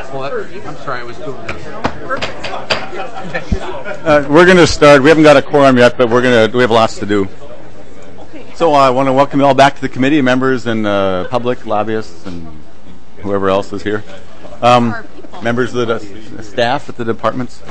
I'm sorry, I was doing this. We're going to start. We haven't got a quorum yet, but we have lots to do. So I want to welcome you all back to the committee, members and public, lobbyists, and whoever else is here. Members of the staff at the departments.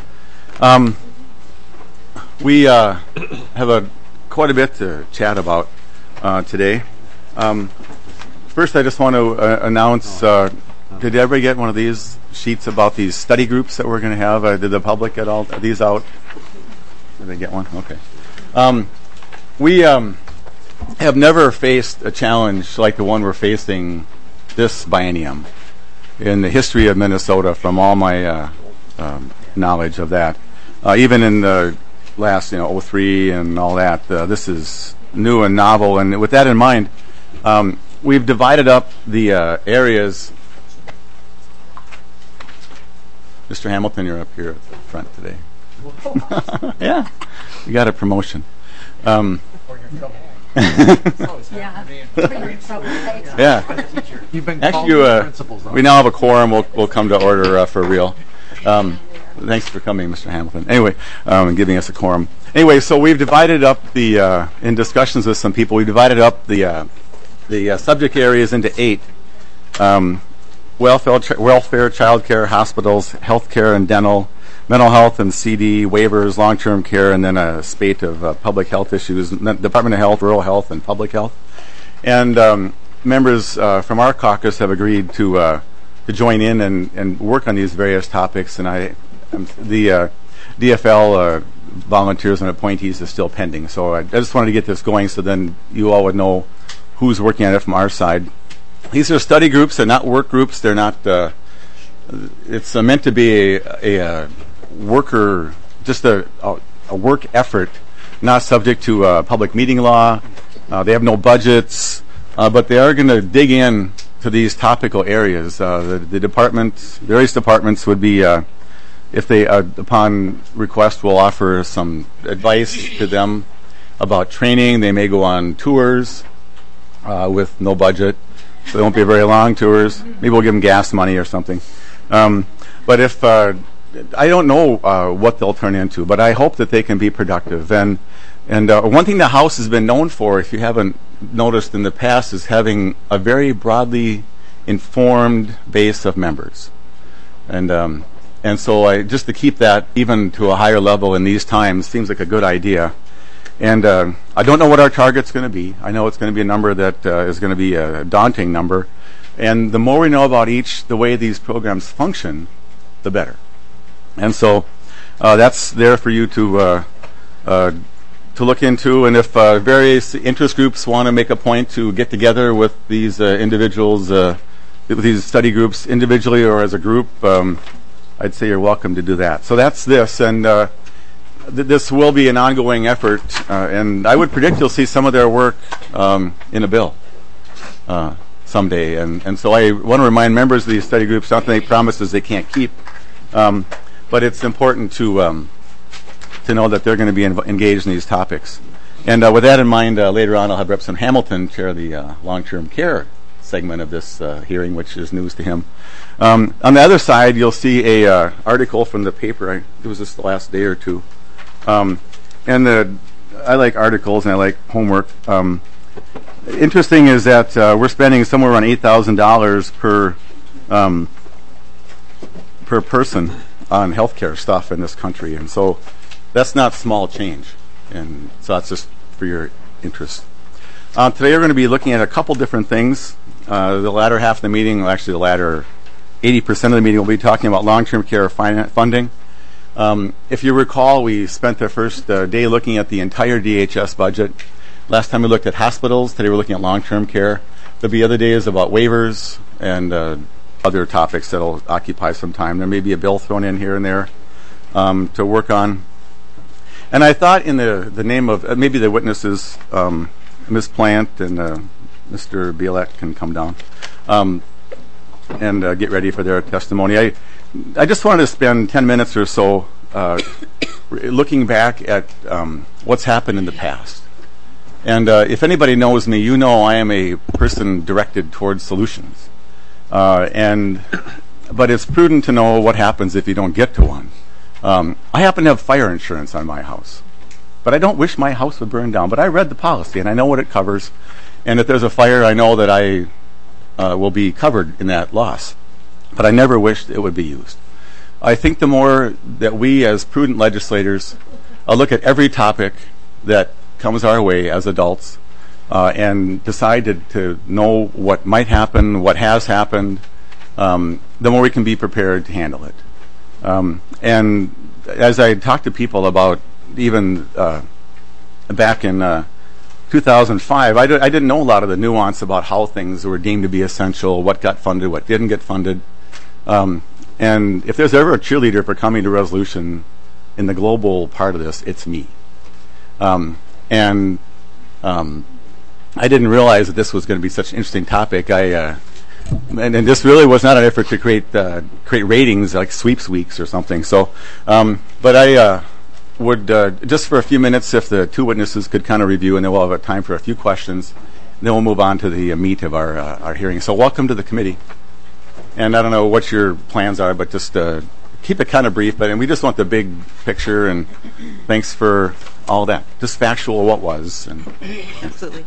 We have quite a bit to chat about today. First, I just want to announce, did everybody get one of these sheets about these study groups that we're going to have? Did the public get all these out? Did they get one? Okay. We have never faced a challenge like the one we're facing this biennium in the history of Minnesota, from all my knowledge of that. Even in the last, 03 and all that, this is new and novel. And with that in mind, we've divided up the areas. Mr. Hamilton, you're up here at the front today. Yeah, you got a promotion. Yeah. You've been actually, we now have a quorum. We'll come to order for real. Thanks for coming, Mr. Hamilton. Anyway, and giving us a quorum. Anyway, so we've divided up in discussions with some people, we divided up the subject areas into 8. Welfare, child care, hospitals, health care and dental, mental health and CD, waivers, long-term care, and then a spate of public health issues, Department of Health, rural health, and public health. And members from our caucus have agreed to join in and work on these various topics. And the DFL volunteers and appointees is still pending. So I just wanted to get this going so then you all would know who's working on it from our side. These are study groups. They're not work groups. They're not. It's meant to be a worker, just a work effort, not subject to public meeting law. They have no budgets, but they are going to dig in to these topical areas. The various departments would be, if they, upon request, will offer some advice to them about training. They may go on tours with no budget. So they won't be very long tours. Maybe we'll give them gas money or something. But if I don't know what they'll turn into, but I hope that they can be productive. And one thing the House has been known for, if you haven't noticed in the past, is having a very broadly informed base of members. And so just to keep that even to a higher level in these times seems like a good idea. And I don't know what our target's going to be. I know it's going to be a number that is going to be a daunting number. And the more we know about the way these programs function, the better. And so that's there for you to look into. And if various interest groups want to make a point to get together with these individuals, with these study groups individually or as a group, I'd say you're welcome to do that. So that's this. And this will be an ongoing effort, and I would predict you'll see some of their work in a bill someday. And so I want to remind members of these study groups not to make promises they can't keep, but it's important to know that they're going to be engaged in these topics. And with that in mind, later on I'll have Representative Hamilton chair the long-term care segment of this hearing, which is news to him. On the other side, you'll see a article from the paper. It was just the last day or two. I like articles and I like homework. Interesting is that we're spending somewhere around $8,000 per person on healthcare stuff in this country, and so that's not small change. And so that's just for your interest. Today we're going to be looking at a couple different things. The latter half of the meeting, well, actually the latter 80% of the meeting, we'll be talking about long-term care funding. If you recall, we spent the first day looking at the entire DHS budget. Last time we looked at hospitals. Today we're looking at long-term care. There'll be other days about waivers and other topics that will occupy some time. There may be a bill thrown in here and there to work on. And I thought in the name of maybe the witnesses, Ms. Plant and Mr. Bielek can come down and get ready for their testimony. I just wanted to spend 10 minutes or so looking back at what's happened in the past. And if anybody knows me, you know I am a person directed towards solutions. And but it's prudent to know what happens if you don't get to one. I happen to have fire insurance on my house, but I don't wish my house would burn down. But I read the policy, and I know what it covers. And if there's a fire, I know that I will be covered in that loss. But I never wished it would be used. I think the more that we as prudent legislators look at every topic that comes our way as adults and decide to know what might happen, what has happened, the more we can be prepared to handle it. And as I talk to people about even back in 2005, I didn't know a lot of the nuance about how things were deemed to be essential, what got funded, what didn't get funded. And if there's ever a cheerleader for coming to resolution in the global part of this, it's me. And I didn't realize that this was going to be such an interesting topic. And this really was not an effort to create ratings like sweeps weeks or something. So, but I would just for a few minutes, if the two witnesses could kind of review, and then we'll have time for a few questions. And then we'll move on to the meat of our hearing. So, welcome to the committee. And I don't know what your plans are, but just keep it kind of brief. But and we just want the big picture. And thanks for all that. Just factual, what was. And absolutely.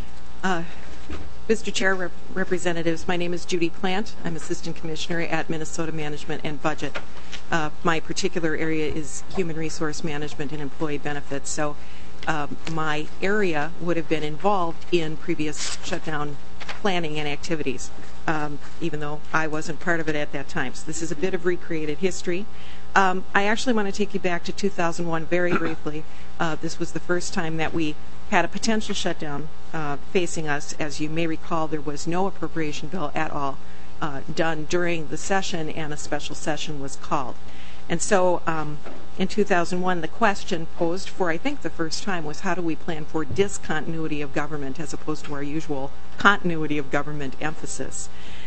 Mr. Chair, Representatives, my name is Judy Plant. I'm Assistant Commissioner at Minnesota Management and Budget. My particular area is Human Resource Management and Employee Benefits. So my area would have been involved in previous shutdown planning and activities, even though I wasn't part of it at that time. So this is a bit of recreated history. I actually want to take you back to 2001 very briefly. This was the first time that we had a potential shutdown facing us. As you may recall, there was no appropriation bill at all done during the session, and a special session was called. And so in 2001, the question posed for, I think, the first time was, how do we plan for discontinuity of government as opposed to our usual continuity of government emphasis?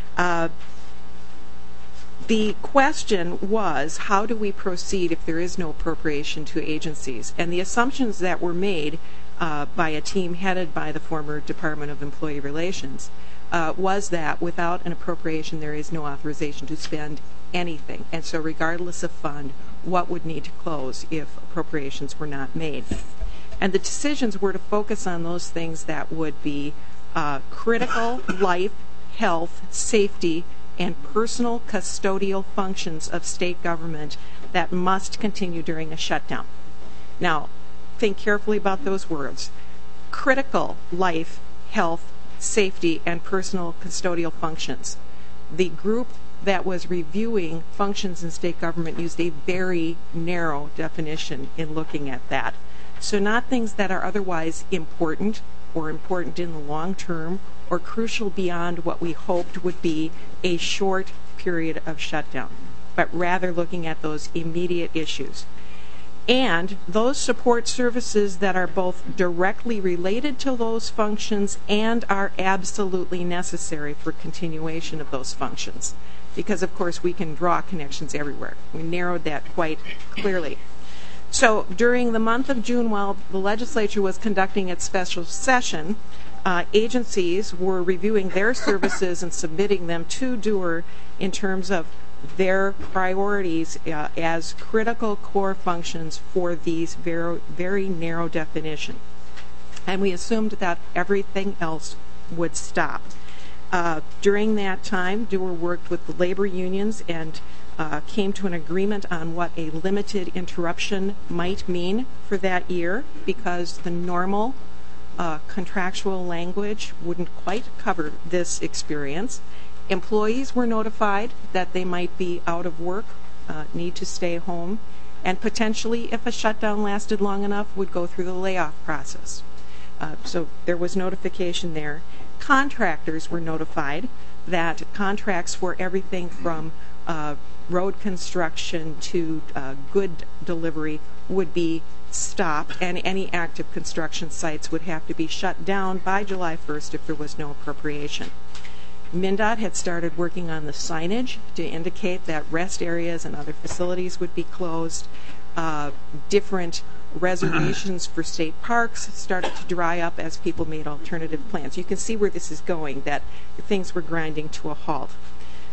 The question was, how do we proceed if there is no appropriation to agencies? And the assumptions that were made by a team headed by the former Department of Employee Relations was that without an appropriation, there is no authorization to spend anything. And so regardless of fund, what would need to close if appropriations were not made? And the decisions were to focus on those things that would be critical life, health, safety, and personal custodial functions of state government that must continue during a shutdown. Now, think carefully about those words. Critical life, health, safety, and personal custodial functions. The group that was reviewing functions in state government used a very narrow definition in looking at that. So not things that are otherwise important or important in the long term or crucial beyond what we hoped would be a short period of shutdown, but rather looking at those immediate issues. And those support services that are both directly related to those functions and are absolutely necessary for continuation of those functions. Because, of course, we can draw connections everywhere. We narrowed that quite clearly. So during the month of June, while the legislature was conducting its special session, agencies were reviewing their services and submitting them to DOER in terms of their priorities as critical core functions for these very, very narrow definition. And we assumed that everything else would stop. During that time, DOER worked with the labor unions and came to an agreement on what a limited interruption might mean for that year, because the normal contractual language wouldn't quite cover this experience. Employees were notified that they might be out of work, need to stay home, and potentially, if a shutdown lasted long enough, would go through the layoff process. So there was notification there. Contractors were notified that contracts for everything from road construction to good delivery would be stopped, and any active construction sites would have to be shut down by July 1st if there was no appropriation. MnDOT had started working on the signage to indicate that rest areas and other facilities would be closed. Different reservations for state parks started to dry up as people made alternative plans. You can see where this is going, that things were grinding to a halt.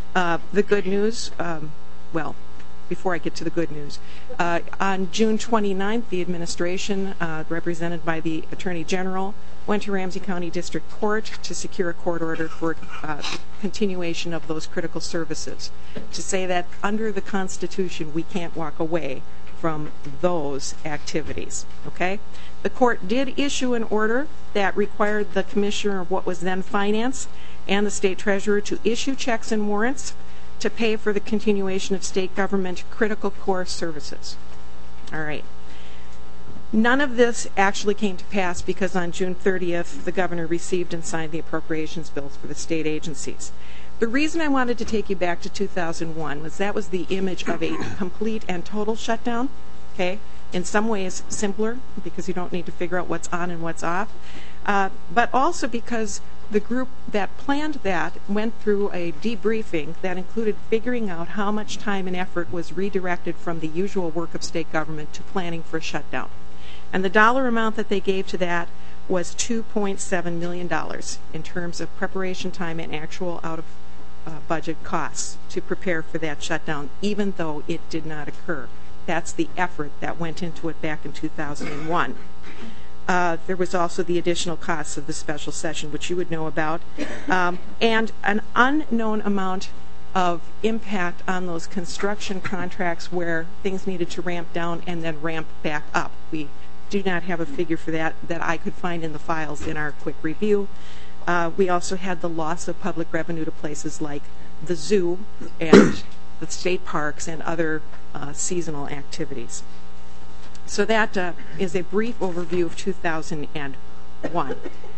The good news, well, before I get to the good news, on June 29th, the administration, represented by the Attorney General, went to Ramsey County District Court to secure a court order for continuation of those critical services, to say that under the Constitution we can't walk away from those activities. Okay? The court did issue an order that required the Commissioner of what was then Finance and the State Treasurer to issue checks and warrants to pay for the continuation of state government critical core services. All right. None of this actually came to pass because on June 30th, the governor received and signed the appropriations bills for the state agencies. The reason I wanted to take you back to 2001 was that was the image of a complete and total shutdown, okay? In some ways simpler because you don't need to figure out what's on and what's off, but also because the group that planned that went through a debriefing that included figuring out how much time and effort was redirected from the usual work of state government to planning for a shutdown. And the dollar amount that they gave to that was $2.7 million in terms of preparation time and actual out-of-budget costs to prepare for that shutdown, even though it did not occur. That's the effort that went into it back in 2001. There was also the additional costs of the special session, which you would know about, and an unknown amount of impact on those construction contracts where things needed to ramp down and then ramp back up. We do not have a figure for that I could find in the files in our quick review. We also had the loss of public revenue to places like the zoo and the state parks and other seasonal activities. So that is a brief overview of 2001.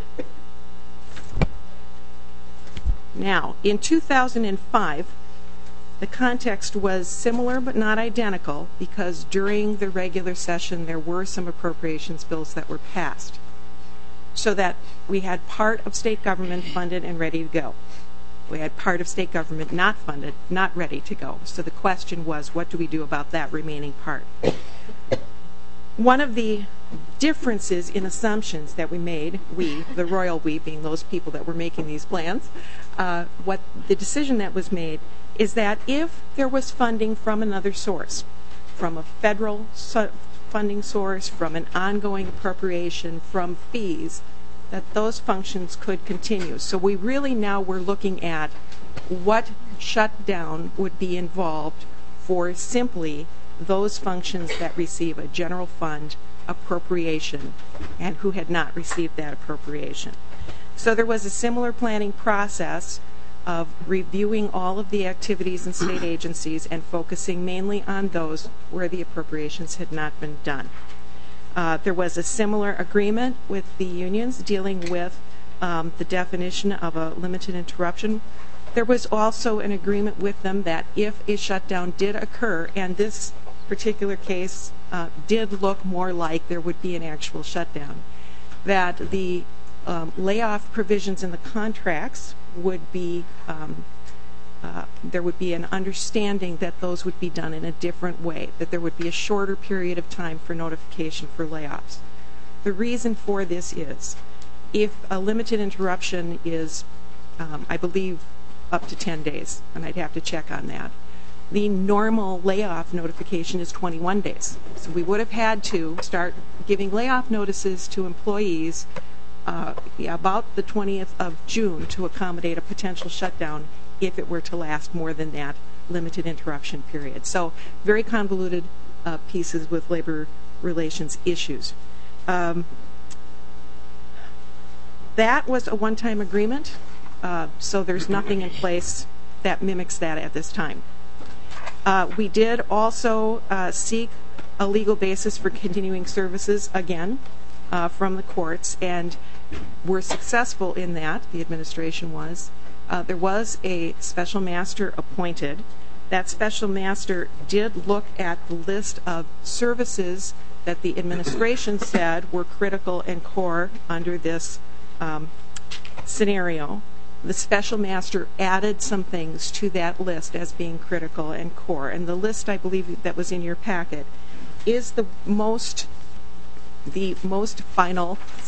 Now, in 2005, the context was similar but not identical because during the regular session there were some appropriations bills that were passed, so that we had part of state government funded and ready to go. We had part of state government not funded, not ready to go. So the question was, what do we do about that remaining part? One of the differences in assumptions that we made, we, the royal we being those people that were making these plans, what the decision that was made is that if there was funding from another source, from a federal funding source, from an ongoing appropriation, from fees, that those functions could continue. So we really now were looking at what shutdown would be involved for simply those functions that receive a general fund appropriation and who had not received that appropriation. So there was a similar planning process of reviewing all of the activities in state agencies and focusing mainly on those where the appropriations had not been done. There was a similar agreement with the unions dealing with the definition of a limited interruption. There was also an agreement with them that if a shutdown did occur, and this particular case did look more like there would be an actual shutdown, that the layoff provisions in the contracts would be, there would be an understanding that those would be done in a different way, that there would be a shorter period of time for notification for layoffs. The reason for this is, if a limited interruption is, I believe, up to 10 days, and I'd have to check on that, the normal layoff notification is 21 days. So we would have had to start giving layoff notices to employees about the 20th of June to accommodate a potential shutdown if it were to last more than that limited interruption period. So very convoluted pieces with labor relations issues. That was a one-time agreement, so there's nothing in place that mimics that at this time. We did also seek a legal basis for continuing services again from the courts, and were successful in that. The administration was. There was a special master appointed. That special master did look at the list of services that the administration said were critical and core under this scenario. The special master added some things to that list as being critical and core. And the list, I believe, that was in your packet is the most final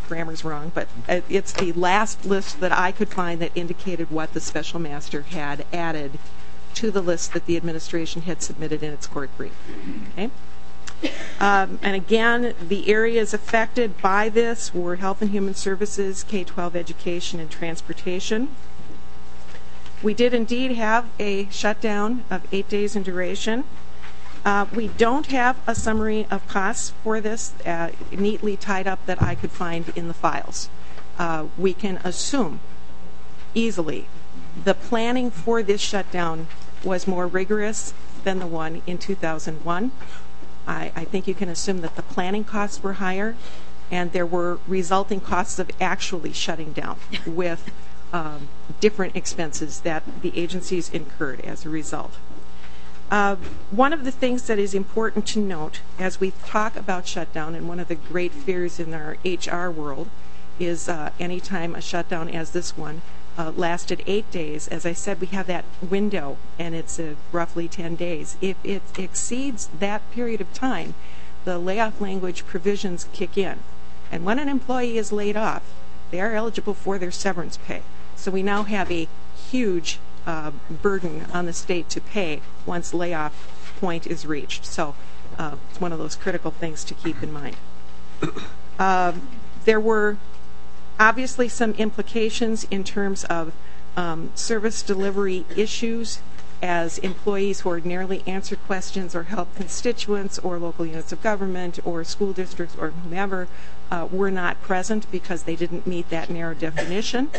grammar's wrong, but it's the last list that I could find that indicated what the special master had added to the list that the administration had submitted in its court brief. Okay? And again, the areas affected by this were Health and Human Services, K-12 education, and transportation. We did indeed have a shutdown of 8 days in duration. We don't have a summary of costs for this neatly tied up that I could find in the files. We can assume easily the planning for this shutdown was more rigorous than the one in 2001. I think you can assume that the planning costs were higher, and there were resulting costs of actually shutting down with different expenses that the agencies incurred as a result. One of the things that is important to note as we talk about shutdown, and one of the great fears in our HR world, is anytime a shutdown as this one lasted 8 days, as I said, we have that window, and it's roughly 10 days. If it exceeds that period of time, the layoff language provisions kick in. And when an employee is laid off, they are eligible for their severance pay. So we now have a huge burden on the state to pay once layoff point is reached. So it's one of those critical things to keep in mind. There were obviously some implications in terms of service delivery issues, as employees who ordinarily answer questions or help constituents or local units of government or school districts or whomever were not present because they didn't meet that narrow definition.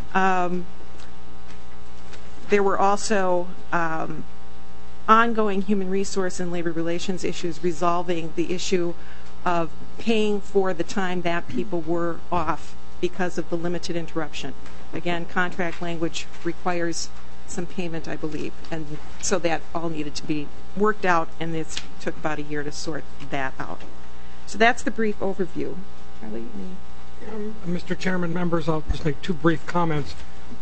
There were also ongoing human resource and labor relations issues resolving the issue of paying for the time that people were off because of the limited interruption. Again, contract language requires some payment, I believe, and so that all needed to be worked out, and it took about a year to sort that out. So that's the brief overview. Charlie, Mr. Chairman, members, I'll just make 2 brief comments.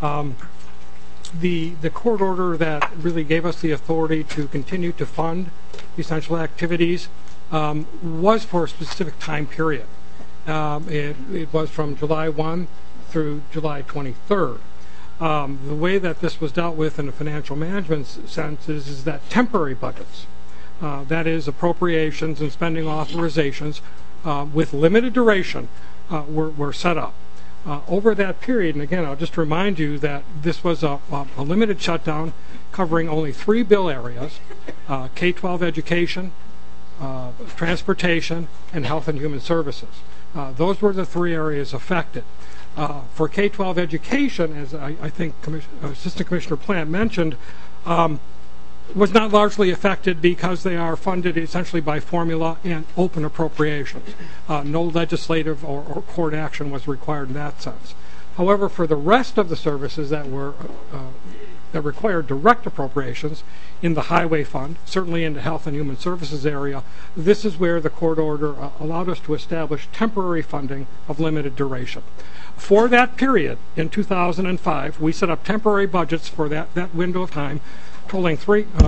The court order that really gave us the authority to continue to fund essential activities was for a specific time period. It was from July 1 through July 23rd. The way that this was dealt with in a financial management sense is that temporary budgets, that is appropriations and spending authorizations with limited duration, were set up. Over that period, and again, I'll just remind you that this was a limited shutdown covering only 3 bill areas, K-12 education, transportation, and health and human services. Those were the 3 areas affected. For K-12 education, as I think Assistant Commissioner Plant mentioned, was not largely affected because they are funded essentially by formula and open appropriations. No legislative or court action was required in that sense. However, for the rest of the services that required direct appropriations in the highway fund, certainly in the health and human services area, this is where the court order allowed us to establish temporary funding of limited duration. For that period, in 2005, we set up temporary budgets for that window of time, totaling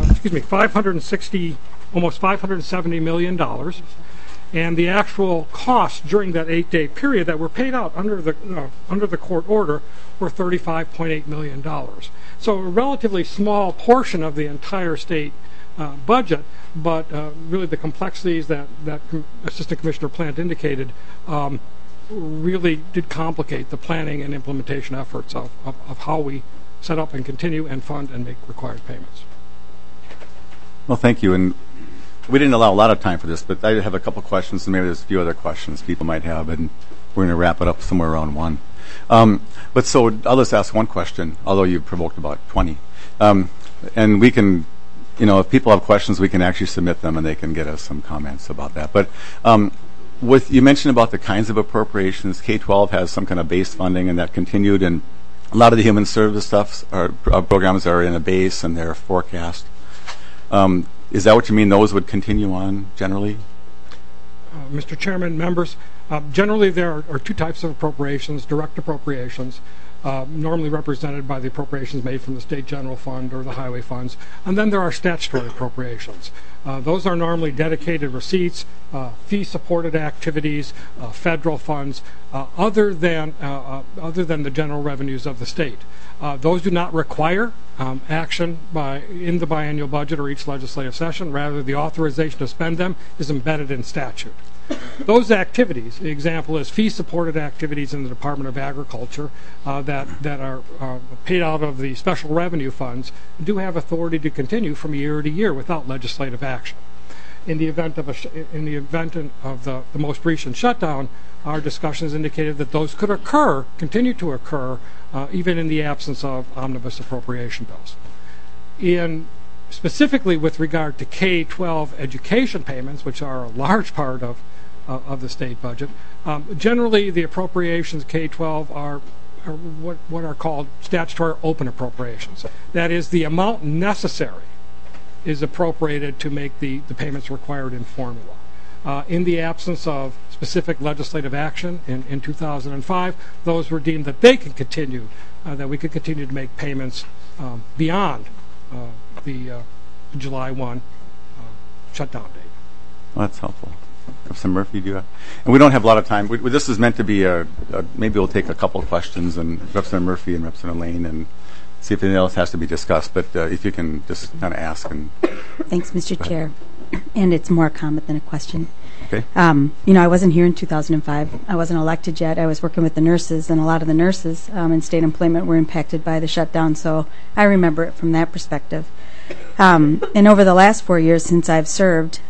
almost $570 million, and the actual costs during that 8-day period that were paid out under the court order were $35.8 million. So a relatively small portion of the entire state budget, but really the complexities that Assistant Commissioner Plant indicated really did complicate the planning and implementation efforts of how we set up and continue and fund and make required payments. Well, thank you. And we didn't allow a lot of time for this, but I have a couple questions, and maybe there's a few other questions people might have, and we're going to wrap it up somewhere around 1. But so I'll just ask one question, although you provoked about 20. And we can, if people have questions, we can actually submit them, and they can get us some comments about that. But you mentioned about the kinds of appropriations. K-12 has some kind of base funding, and that continued, and a lot of the human service programs are in a base and they're forecast. Is that what you mean? Those would continue on generally? Mr. Chairman, members, generally there are 2 types of appropriations: direct appropriations, normally represented by the appropriations made from the state general fund or the highway funds. And then there are statutory appropriations. Those are normally dedicated receipts, fee-supported activities, federal funds, other than the general revenues of the state. Those do not require action in the biennial budget or each legislative session. Rather, the authorization to spend them is embedded in statute. Those activities, the example is fee-supported activities in the Department of Agriculture that are paid out of the special revenue funds, do have authority to continue from year to year without legislative action. In the event of the most recent shutdown, our discussions indicated that those could continue to occur, even in the absence of omnibus appropriation bills. Specifically with regard to K-12 education payments, which are a large part of the state budget, generally the appropriations K-12 are what are called statutory open appropriations. That is, the amount necessary is appropriated to make the payments required in formula. In the absence of specific legislative action in 2005, those were deemed that they could continue, that we could continue to make payments beyond the July 1 shutdown date. Well, that's helpful. Representative Murphy, do you have? And we don't have a lot of time. This is meant to be maybe we'll take a couple of questions, and Representative Murphy and Representative Lane, and see if anything else has to be discussed. But if you can just kind of ask. Thanks, Mr. Chair. And it's more a comment than a question. Okay. I wasn't here in 2005. I wasn't elected yet. I was working with the nurses, and a lot of the nurses in state employment were impacted by the shutdown, so I remember it from that perspective. And over the last 4 years since I've served,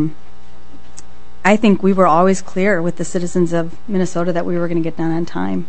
I think we were always clear with the citizens of Minnesota that we were going to get done on time,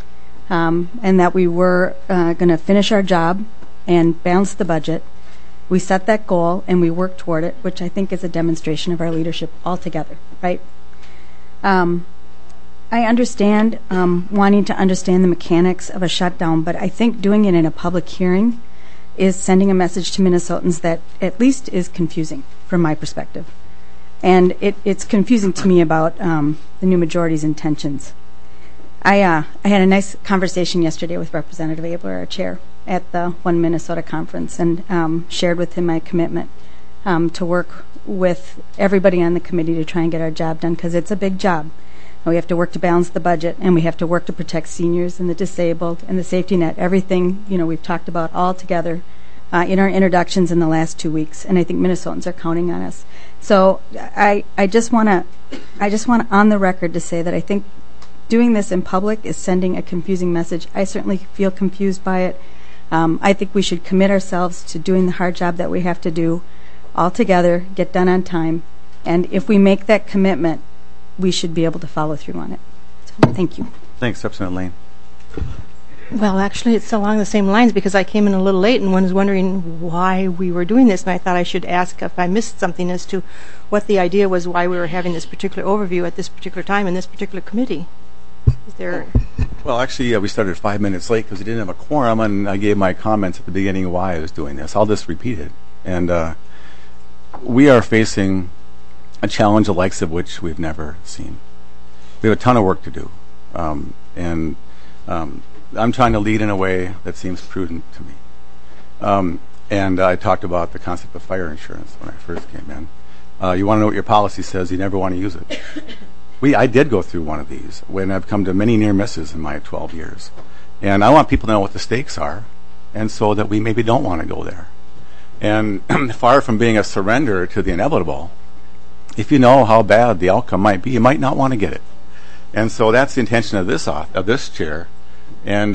and that we were going to finish our job and balance the budget. We set that goal and we worked toward it, which I think is a demonstration of our leadership altogether, right? I understand wanting to understand the mechanics of a shutdown, but I think doing it in a public hearing is sending a message to Minnesotans that at least is confusing from my perspective. And it's confusing to me about the new majority's intentions. I had a nice conversation yesterday with Representative Abler, our chair, at the One Minnesota conference, and shared with him my commitment to work with everybody on the committee to try and get our job done, because it's a big job. And we have to work to balance the budget, and we have to work to protect seniors and the disabled and the safety net, everything we've talked about all together in our introductions in the last 2 weeks, and I think Minnesotans are counting on us. So I just want on the record to say that I think doing this in public is sending a confusing message. I certainly feel confused by it. I think we should commit ourselves to doing the hard job that we have to do all together, get done on time, and if we make that commitment, we should be able to follow through on it. So, thank you. Thanks, Representative Lane. Well, actually, it's along the same lines, because I came in a little late and one was wondering why we were doing this, and I thought I should ask if I missed something as to what the idea was, why we were having this particular overview at this particular time in this particular committee. Is there... Well, actually, we started 5 minutes late because we didn't have a quorum, and I gave my comments at the beginning of why I was doing this. I'll just repeat it. And we are facing a challenge the likes of which we've never seen. We have a ton of work to do. And I'm trying to lead in a way that seems prudent to me. And I talked about the concept of fire insurance when I first came in. You want to know what your policy says, you never want to use it. I did go through one of these when I've come to many near misses in my 12 years. And I want people to know what the stakes are, and so that we maybe don't want to go there. And far from being a surrender to the inevitable, if you know how bad the outcome might be, you might not want to get it. And so that's the intention of this chair. And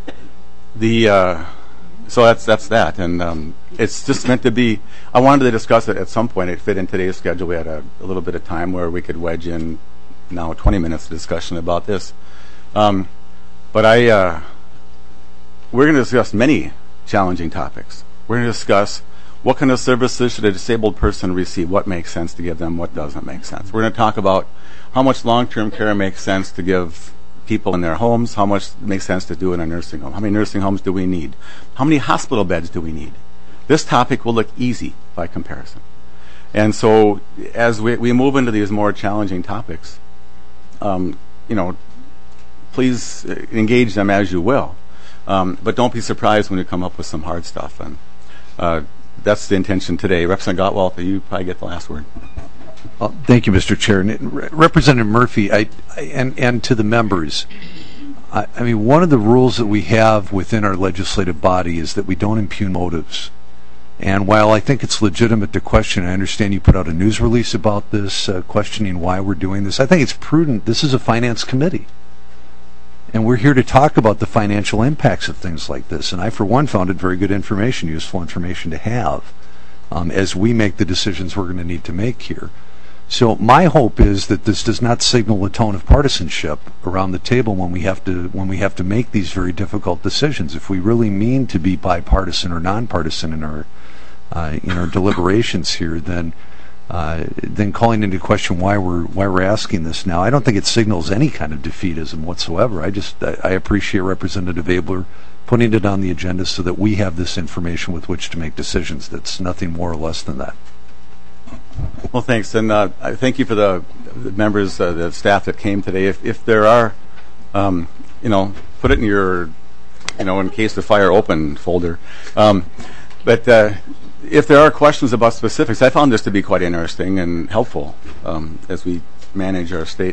so that's that. And it's just meant to be. I wanted to discuss it at some point. It fit in today's schedule. We had a little bit of time where we could wedge in now 20 minutes of discussion about this. But we're going to discuss many challenging topics. We're going to discuss what kind of services should a disabled person receive, what makes sense to give them, what doesn't make sense. We're going to talk about how much long-term care makes sense to give people in their homes, how much makes sense to do in a nursing home, how many nursing homes do we need, how many hospital beds do we need. This topic will look easy by comparison. And so as we move into these more challenging topics, please engage them as you will. But don't be surprised when we come up with some hard stuff. And that's the intention today. Representative Gottwald, you probably get the last word. Thank you, Mr. Chair. And Representative Murphy, and to the members, I mean, one of the rules that we have within our legislative body is that we don't impugn motives. And while I think it's legitimate to question, I understand you put out a news release about this, questioning why we're doing this. I think it's prudent. This is a finance committee. And we're here to talk about the financial impacts of things like this. And I, for one, found it very good information, useful information to have as we make the decisions we're going to need to make here. So my hope is that this does not signal a tone of partisanship around the table when we have to make these very difficult decisions. If we really mean to be bipartisan or nonpartisan in our deliberations here, then calling into question why we're asking this now, I don't think it signals any kind of defeatism whatsoever. I appreciate Representative Abler putting it on the agenda so that we have this information with which to make decisions. That's nothing more or less than that. Well, thanks, and I thank you for the members, the staff that came today. If there are, put it in your, in case the fire open folder. But if there are questions about specifics, I found this to be quite interesting and helpful as we manage our state.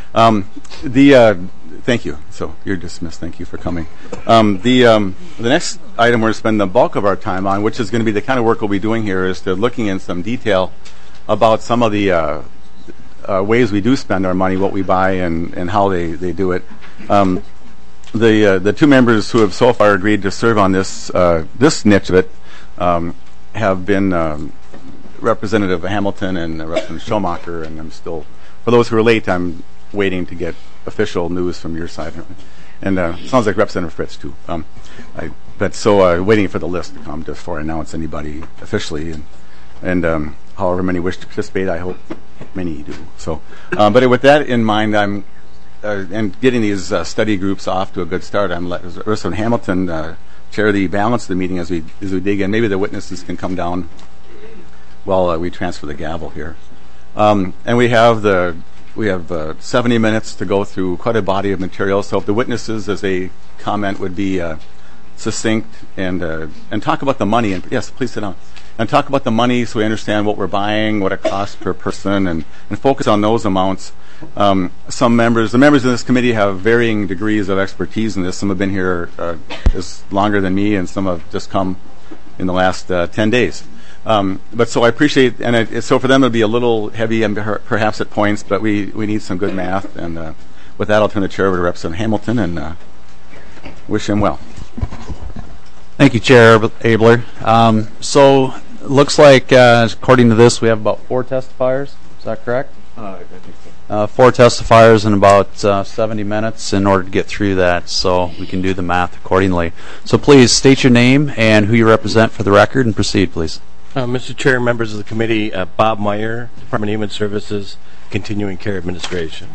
Thank you. So you're dismissed. Thank you for coming. The next item we're going to spend the bulk of our time on, which is going to be the kind of work we'll be doing here, is to looking in some detail about some of the ways we do spend our money, what we buy, and how they do it. The two members who have so far agreed to serve on this niche of it have been Representative Hamilton and Representative Schomacher, and I'm still, for those who are late, I'm waiting to get official news from your side. And sounds like Representative Fritz, too. Waiting for the list to come just before I announce anybody officially. And however many wish to participate, I hope many do. So, but with that in mind, I'm and getting these study groups off to a good start. I'm letting Representative Hamilton chair the balance of the meeting as we dig in. Maybe the witnesses can come down while we transfer the gavel here. And we have 70 minutes to go through quite a body of material. So if the witnesses, as they comment, would be succinct and talk about the money. And yes, please sit down. And talk about the money so we understand what we're buying, what it costs per person, and focus on those amounts. The members of this committee have varying degrees of expertise in this. Some have been here longer than me, and some have just come in the last 10 days. But so I appreciate, and so for them it'll be a little heavy and perhaps at points, but we need some good math. And with that, I'll turn the chair over to Representative Hamilton and wish him well. Thank you, Chair Abler. So it looks like, according to this, we have about 4 testifiers. Is that correct? I think so. 4 testifiers in about 70 minutes in order to get through that, so we can do the math accordingly. So please state your name and who you represent for the record, and proceed, please. Mr. Chair, members of the committee, Bob Meyer, Department of Human Services, Continuing Care Administration.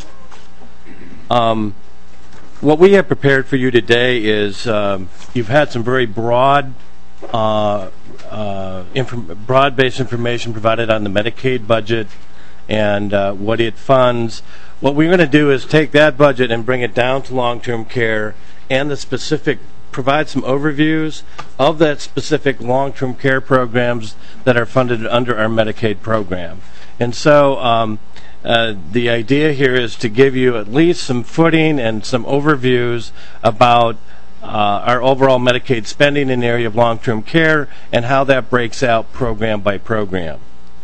What we have prepared for you today is you've had some very broad-based information provided on the Medicaid budget and what it funds. What we're going to do is take that budget and bring it down to long-term care and the specific, provide some overviews of that specific long-term care programs that are funded under our Medicaid program. And so the idea here is to give you at least some footing and some overviews about our overall Medicaid spending in the area of long-term care and how that breaks out program by program.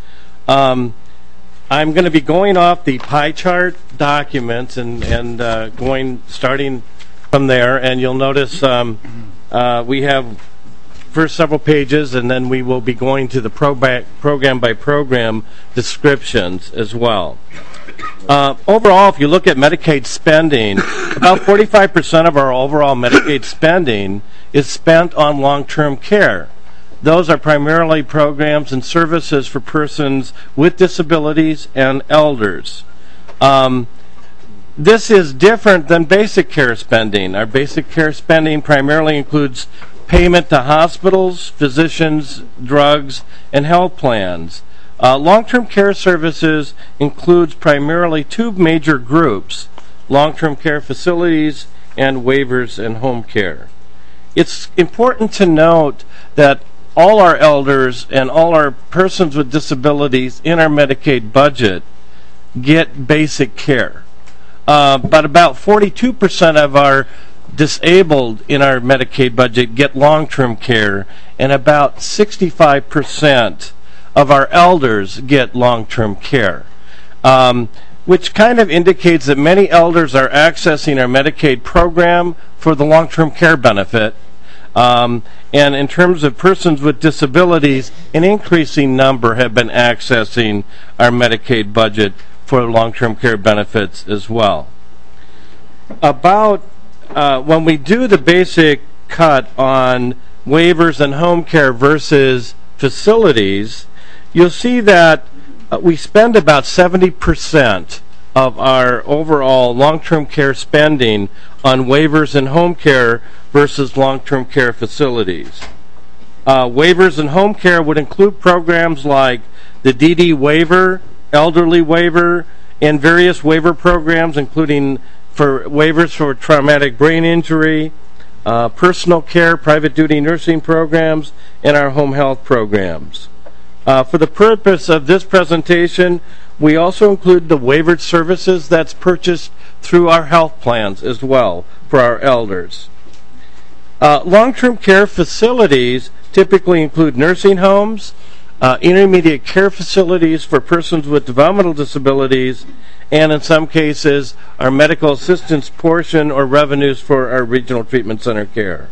I'm going to be going off the pie chart documents and starting from there, and you'll notice we have first several pages, and then we will be going to the program by program descriptions as well. Overall, if you look at Medicaid spending, about 45% of our overall Medicaid spending is spent on long-term care. Those are primarily programs and services for persons with disabilities and elders. This is different than basic care spending. Our basic care spending primarily includes payment to hospitals, physicians, drugs, and health plans. Long-term care services includes primarily 2 major groups, long-term care facilities and waivers and home care. it's important to note that all our elders and all our persons with disabilities in our Medicaid budget get basic care. But about 42% of our disabled in our Medicaid budget get long-term care, and about 65% of our elders get long-term care, which kind of indicates that many elders are accessing our Medicaid program for the long-term care benefit. And in terms of persons with disabilities, an increasing number have been accessing our Medicaid budget for long-term care benefits as well. About when we do the basic cut on waivers and home care versus facilities, you'll see that we spend about 70% of our overall long-term care spending on waivers and home care versus long-term care facilities. Waivers and home care would include programs like the DD waiver, elderly waiver, and various waiver programs, including for waivers for traumatic brain injury, personal care, private duty nursing programs, and our home health programs. For the purpose of this presentation, we also include the waivered services that's purchased through our health plans as well for our elders. Long-term care facilities typically include nursing homes, intermediate care facilities for persons with developmental disabilities, and in some cases, our medical assistance portion or revenues for our regional treatment center care.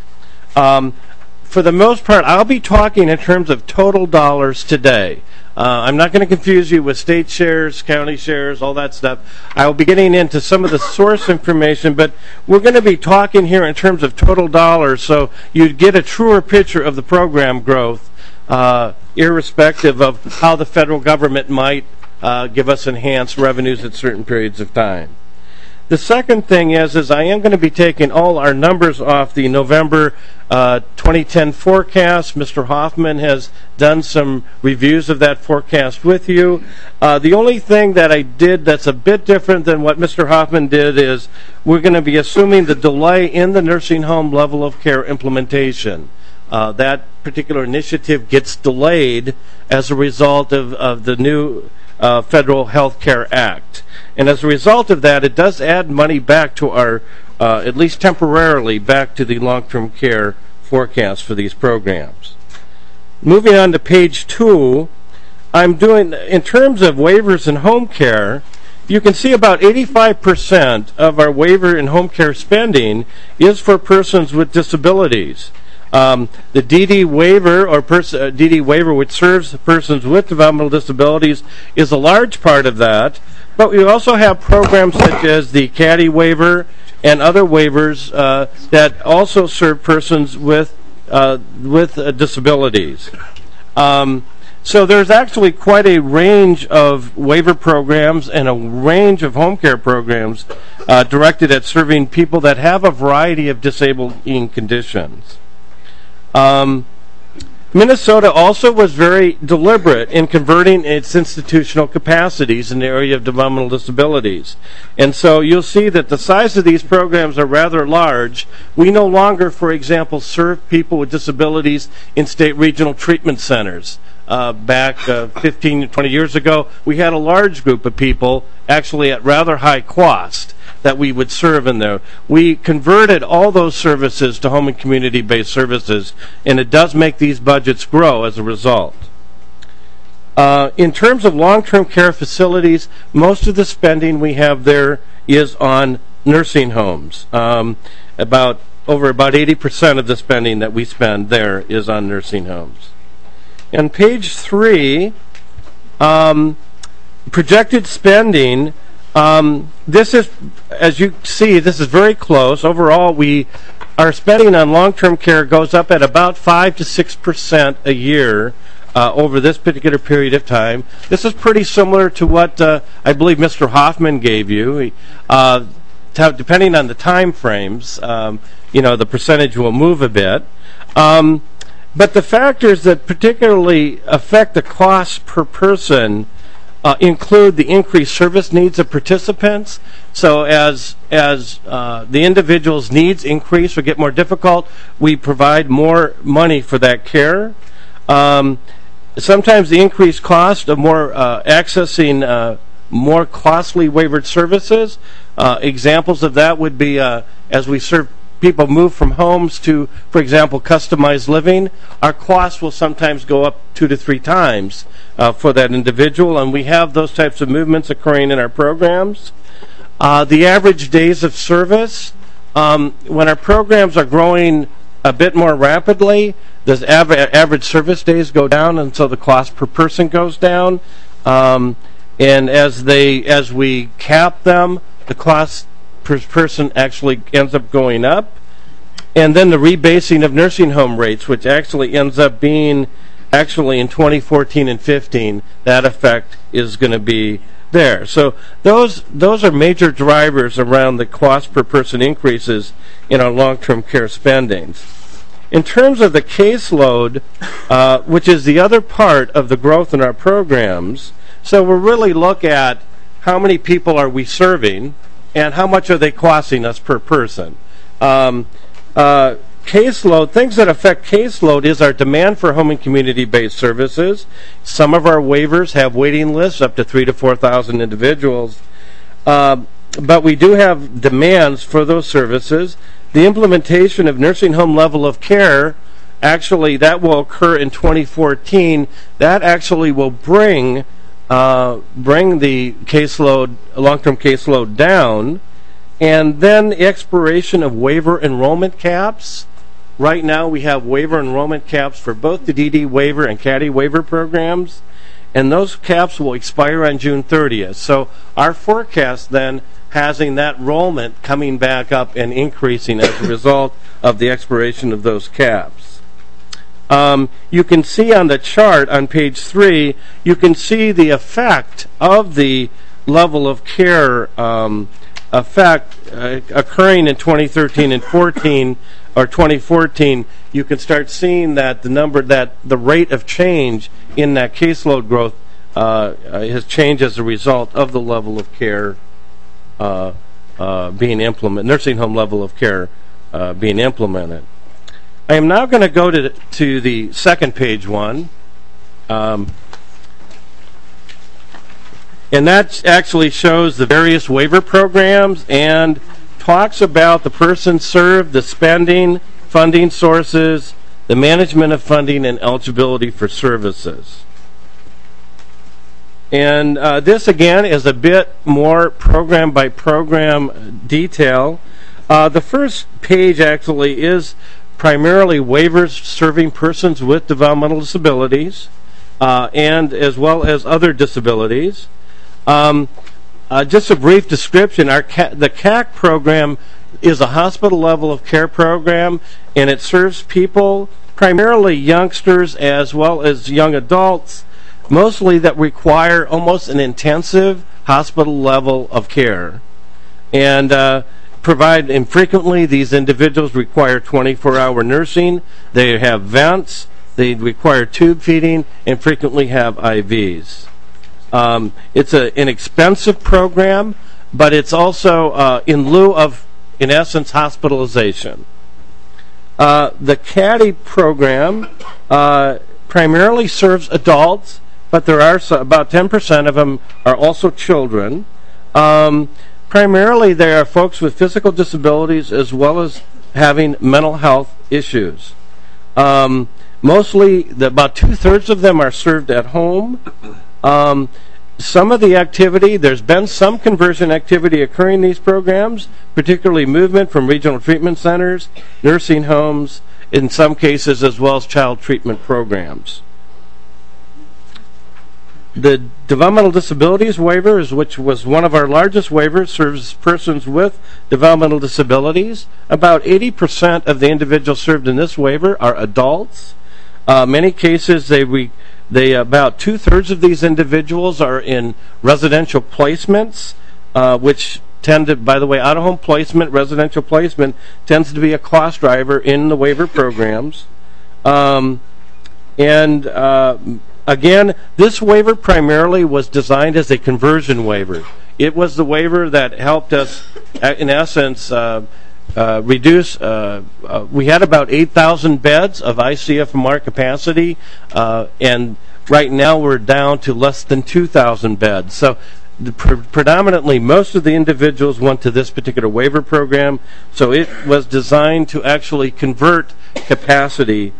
For the most part, I'll be talking in terms of total dollars today. I'm not going to confuse you with state shares, county shares, all that stuff. I will be getting into some of the source information, but we're going to be talking here in terms of total dollars, so you get a truer picture of the program growth, irrespective of how the federal government might give us enhanced revenues at certain periods of time. The second thing is I am going to be taking all our numbers off the November 2010 forecast. Mr. Hoffman has done some reviews of that forecast with you. The only thing that I did that's a bit different than what Mr. Hoffman did is we're going to be assuming the delay in the nursing home level of care implementation. That particular initiative gets delayed as a result of the new Federal Health Care Act. And as a result of that, it does add money back to our, at least temporarily, back to the long-term care forecast for these programs. Moving on to page 2, I'm doing, in terms of waivers and home care, you can see about 85% of our waiver and home care spending is for persons with disabilities. The DD waiver or DD waiver, which serves persons with developmental disabilities, is a large part of that. But we also have programs such as the CADI waiver and other waivers that also serve persons with disabilities. So there's actually quite a range of waiver programs and a range of home care programs directed at serving people that have a variety of disabling conditions. Minnesota also was very deliberate in converting its institutional capacities in the area of developmental disabilities. And so you'll see that the size of these programs are rather large. We no longer, for example, serve people with disabilities in state regional treatment centers. Back 15 to 20 years ago, we had a large group of people, actually at rather high cost, that we would serve in there. We converted all those services to home and community-based services, and it does make these budgets grow as a result. In terms of long-term care facilities, most of the spending we have there is on nursing homes. Over about 80% of the spending that we spend there is on nursing homes. On page 3, projected spending. This is, as you see, this is very close. Overall, our spending on long-term care goes up at about 5 to 6% a year over this particular period of time. This is pretty similar to what I believe Mr. Hoffman gave you. Depending on the time frames, the percentage will move a bit. But the factors that particularly affect the cost per person include the increased service needs of participants. So as the individual's needs increase or get more difficult, we provide more money for that care. Sometimes the increased cost of more accessing more costly waivered services. Examples of that would be as we serve people move from homes to, for example, customized living, our costs will sometimes go up 2 to 3 times for that individual, and we have those types of movements occurring in our programs. The average days of service, when our programs are growing a bit more rapidly, does average service days go down, and so the cost per person goes down. And as we cap them, the cost per person actually ends up going up. And then the rebasing of nursing home rates, which actually ends up being actually in 2014 and 15, that effect is going to be there. So those are major drivers around the cost per person increases in our long-term care spendings. In terms of the caseload, which is the other part of the growth in our programs, so we really look at how many people are we serving and how much are they costing us per person. Caseload, things that affect caseload is our demand for home and community-based services. Some of our waivers have waiting lists up to 3,000 to 4,000 individuals. But we do have demands for those services. The implementation of nursing home level of care, actually that will occur in 2014. That actually will bring the caseload, long-term caseload down. And then the expiration of waiver enrollment caps. Right now we have waiver enrollment caps for both the DD waiver and CADI waiver programs, and those caps will expire on June 30th. So our forecast then having that enrollment coming back up and increasing as a result of the expiration of those caps. You can see on the chart on page 3, you can see the effect of the level of care effect occurring in 2013 and 14 or 2014. You can start seeing that the rate of change in that caseload growth has changed as a result of the level of care being implemented, nursing home level of care being implemented. I am now going to go to the second page one. And that actually shows the various waiver programs and talks about the person served, the spending, funding sources, the management of funding, and eligibility for services. And this, again, is a bit more program by program detail. The first page actually is primarily waivers serving persons with developmental disabilities and as well as other disabilities. Just a brief description, the CAC program is a hospital level of care program, and it serves people, primarily youngsters as well as young adults, mostly that require almost an intensive hospital level of care. And frequently these individuals require 24-hour nursing, they have vents, they require tube feeding, and frequently have IVs. It's an expensive program, but it's also in lieu of, in essence, hospitalization. The CADI program primarily serves adults, but there are about 10% of them are also children. Primarily, there are folks with physical disabilities as well as having mental health issues. Mostly, about 2/3 of them are served at home. Some of the activity, there's been some conversion activity occurring in these programs, particularly movement from regional treatment centers, nursing homes, in some cases as well as child treatment programs. The developmental disabilities waiver, which was one of our largest waivers, serves persons with developmental disabilities. About 80% of the individuals served in this waiver are adults. Many cases, about 2/3 of these individuals are in residential placements, which tend to, by the way, out-of-home placement, residential placement, tends to be a cost driver in the waiver programs. Again, this waiver primarily was designed as a conversion waiver. It was the waiver that helped us, in essence, reduce. We had about 8,000 beds of ICFMR capacity, and right now we're down to less than 2,000 beds. So predominantly, most of the individuals went to this particular waiver program. So it was designed to actually convert capacity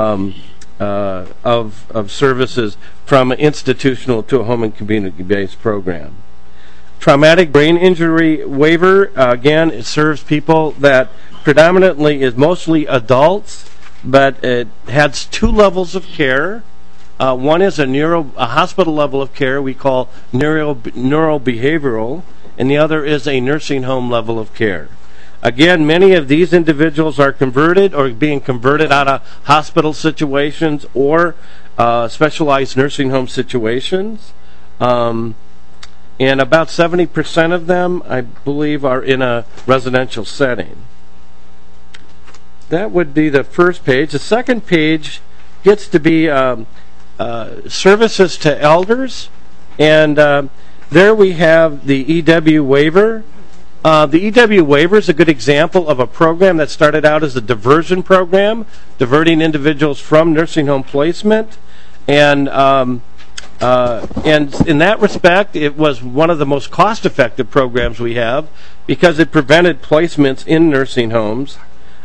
of services from an institutional to a home and community-based program. Traumatic brain injury waiver, again, it serves people that predominantly is mostly adults, but it has two levels of care. One is a hospital level of care we call neurobehavioral, and the other is a nursing home level of care. Again, many of these individuals are converted or being converted out of hospital situations or specialized nursing home situations. And about 70% of them, I believe, are in a residential setting. That would be the first page. The second page gets to be services to elders. And there we have the EW waiver. The EW waiver is a good example of a program that started out as a diversion program, diverting individuals from nursing home placement. And in that respect, it was one of the most cost-effective programs we have because it prevented placements in nursing homes.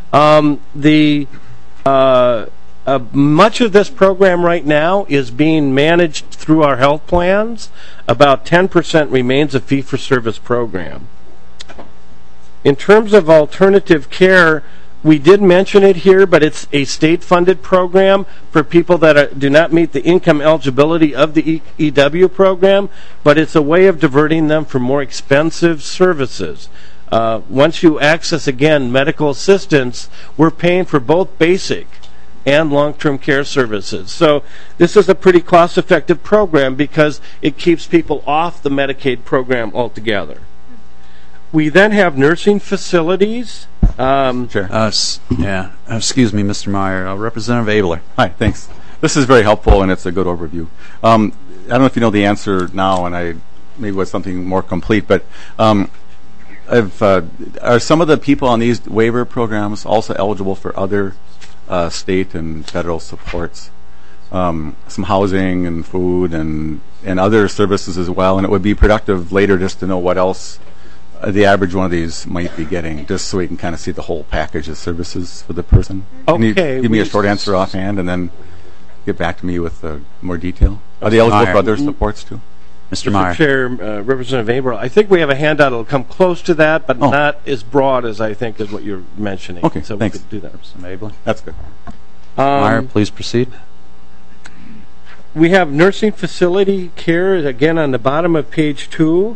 Much of this program right now is being managed through our health plans. About 10% remains a fee-for-service program. In terms of alternative care, we did mention it here, but it's a state-funded program for people that do not meet the income eligibility of the EW program, but it's a way of diverting them from more expensive services. Once you access, again, medical assistance, we're paying for both basic and long-term care services. So this is a pretty cost-effective program because it keeps people off the Medicaid program altogether. We then have nursing facilities. Sure. Excuse me, Mr. Meyer. Representative Abler. Hi, thanks. This is very helpful, and it's a good overview. I don't know if you know the answer now, and maybe was something more complete, but are some of the people on these waiver programs also eligible for other state and federal supports? Some housing and food and other services as well, and it would be productive later just to know what else the average one of these might be getting, just so we can kind of see the whole package of services for the person. Okay. Can you give me a short answer offhand and then get back to me with more detail? Are they eligible for other supports too? Mr. Meyer. Chair, Representative Abel, I think we have a handout that will come close to that, but not as broad as I think is what you're mentioning. Okay, so thanks. we could do that. Representative Abel. That's good. Meyer, please proceed. We have nursing facility care, again, on the bottom of page 2.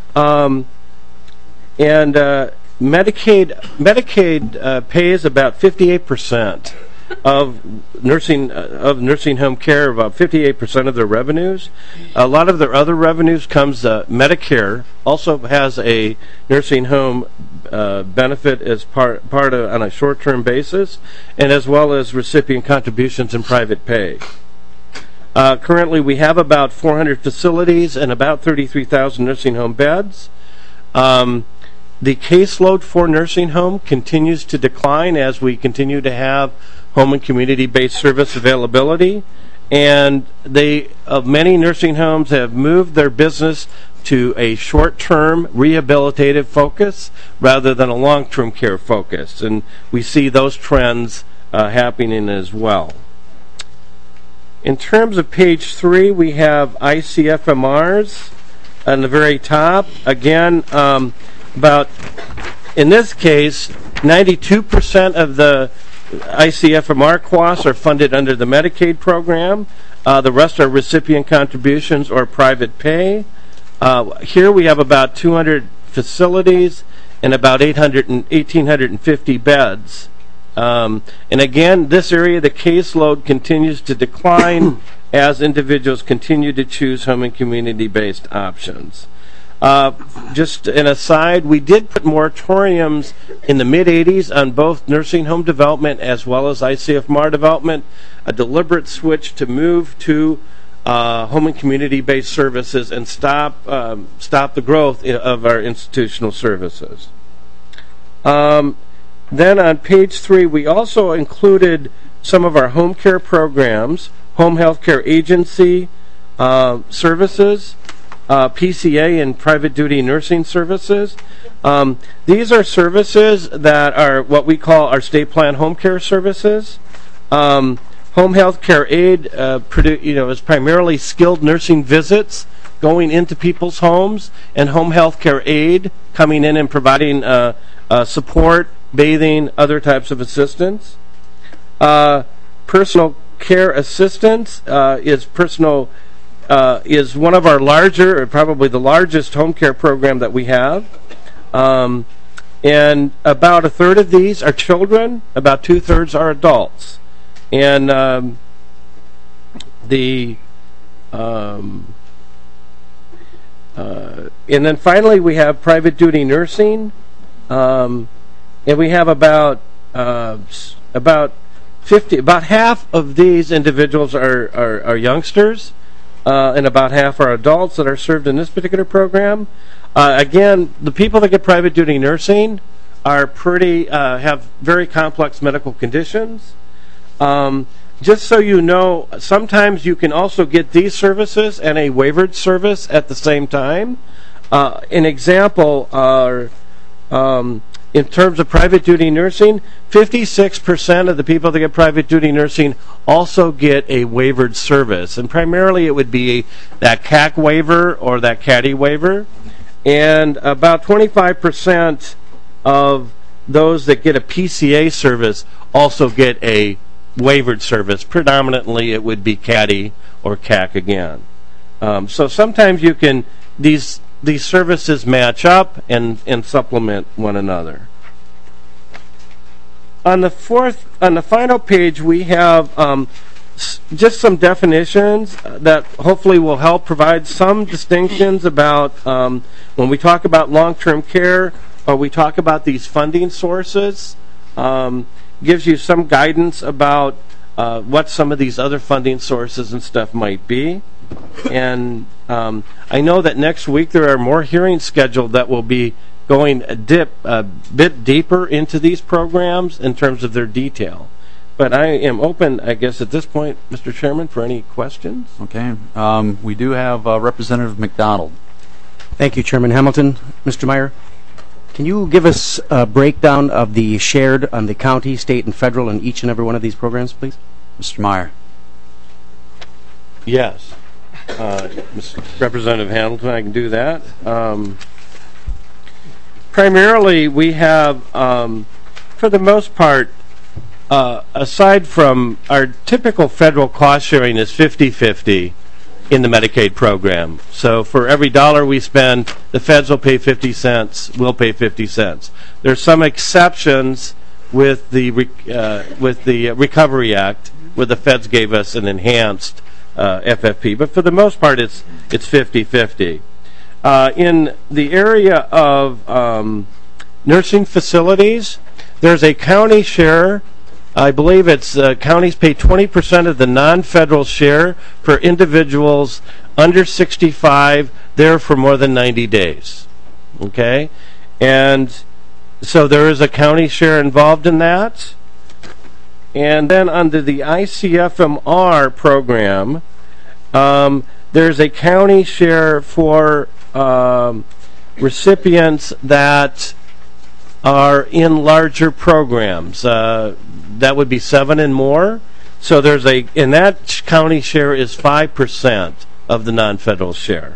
And Medicaid pays about 58% of nursing home care, about 58% of their revenues. A lot of their other revenues comes. Medicare also has a nursing home benefit as part of on a short-term basis, and as well as recipient contributions and private pay. Currently, we have about 400 facilities and about 33,000 nursing home beds. The caseload for nursing home continues to decline as we continue to have home and community-based service availability. And many nursing homes have moved their business to a short-term rehabilitative focus rather than a long-term care focus. And we see those trends happening as well. In terms of page 3, we have ICFMRs on the very top. Again, in this case, 92% of the ICFMR costs are funded under the Medicaid program. The rest are recipient contributions or private pay. Here we have about 200 facilities and about 1,850 beds. And again, this area, the caseload continues to decline as individuals continue to choose home and community-based options. Just an aside, we did put moratoriums in the mid-'80s on both nursing home development as well as ICFMR development, a deliberate switch to move to home and community-based services and stop the growth of our institutional services. Then on page 3, we also included some of our home care programs, home health care agency services, PCA and private duty nursing services. These are services that are what we call our state plan home care services. Home health care aid is primarily skilled nursing visits going into people's homes, and home health care aid coming in and providing support, bathing, other types of assistance. Personal care assistance is one of our larger, or probably the largest home care program that we have. And about a third of these are children, about 2/3 are adults. And and then finally we have private duty nursing, and we have about half of these individuals are youngsters, and about half are adults that are served in this particular program. Again, the people that get private duty nursing are have very complex medical conditions. Just so you know, sometimes you can also get these services and a waivered service at the same time. An example are, in terms of private duty nursing, 56% of the people that get private duty nursing also get a waivered service. And primarily it would be that CAC waiver or that CADI waiver. And about 25% of those that get a PCA service also get a waivered service. Predominantly it would be CADI or CAC again. So sometimes you can, these services match up and supplement one another. On the final page, we have just some definitions that hopefully will help provide some distinctions about when we talk about long-term care or we talk about these funding sources. Gives you some guidance about what some of these other funding sources and stuff might be. And I know that next week there are more hearings scheduled that will be going a bit deeper into these programs in terms of their detail. But I am open, I guess, at this point, Mr. Chairman, for any questions. Okay. We do have Representative McDonald. Thank you, Chairman Hamilton. Mr. Meyer, can you give us a breakdown of the shared on the county, state, and federal in each and every one of these programs, please? Mr. Meyer. Yes. Representative Hamilton, I can do that. Primarily, we have, for the most part, aside from our typical federal cost sharing is 50-50 in the Medicaid program. So for every dollar we spend, the feds will pay 50 cents, we'll pay 50 cents. There's some exceptions with the Recovery Act, where the feds gave us an enhanced FFP, but for the most part it's 50-50. In the area of nursing facilities, there's a county share. I believe it's counties pay 20% of the non-federal share for individuals under 65 there for more than 90 days. Okay? And so there is a county share involved in that. And then under the ICFMR program, there's a county share for recipients that are in larger programs. That would be 7 and more. So there's and that county share is 5% of the non-federal share.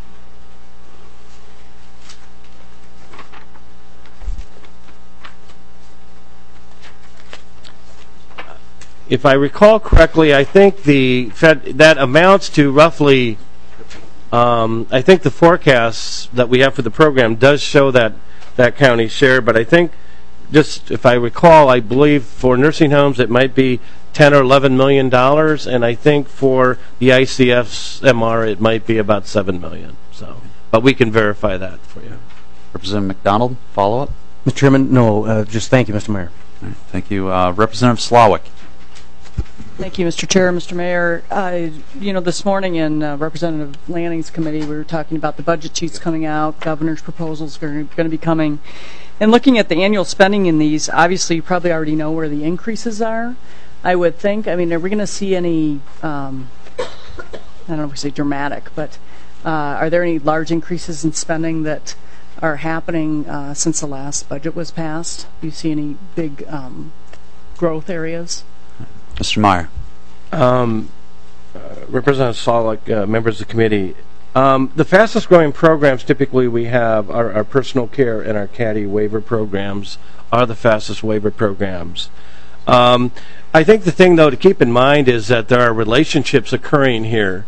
If I recall correctly, I think that amounts to roughly, I think the forecasts that we have for the program does show that county share, but I think, just if I recall, I believe for nursing homes it might be $10 or $11 million, and I think for the ICFMR it might be about $7 million. So, but we can verify that for you. Representative McDonald, follow up. Mr. Chairman, no, just thank you, Mr. Meyer. All right, thank you, Representative Slawick. Thank you, Mr. Chair, Mr. Mayor. This morning in Representative Lanning's committee, we were talking about the budget sheets coming out, governor's proposals are going to be coming. And looking at the annual spending in these, obviously you probably already know where the increases are, I would think. I mean, are we going to see any, I don't know if we say dramatic, but are there any large increases in spending that are happening since the last budget was passed? Do you see any big growth areas? Mr. Meyer. Representative Solek, members of the committee, the fastest growing programs typically we have are our personal care and our CADI waiver programs are the fastest waiver programs. I think the thing, though, to keep in mind is that there are relationships occurring here.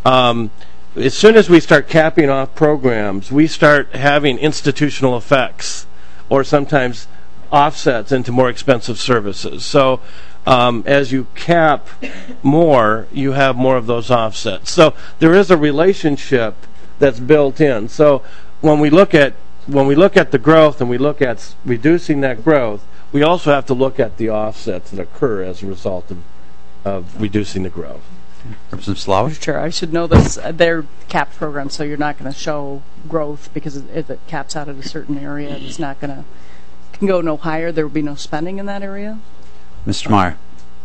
As soon as we start capping off programs, we start having institutional effects or sometimes offsets into more expensive services. So as you cap more, you have more of those offsets. So there is a relationship that's built in. So when we look at the growth and we look at reducing that growth, we also have to look at the offsets that occur as a result of reducing the growth. Representative Slawik? Sure, I should know this. They're capped programs, so you're not going to show growth because if it caps out at a certain area, it's not going to can go no higher. There will be no spending in that area. Mr. Meyer.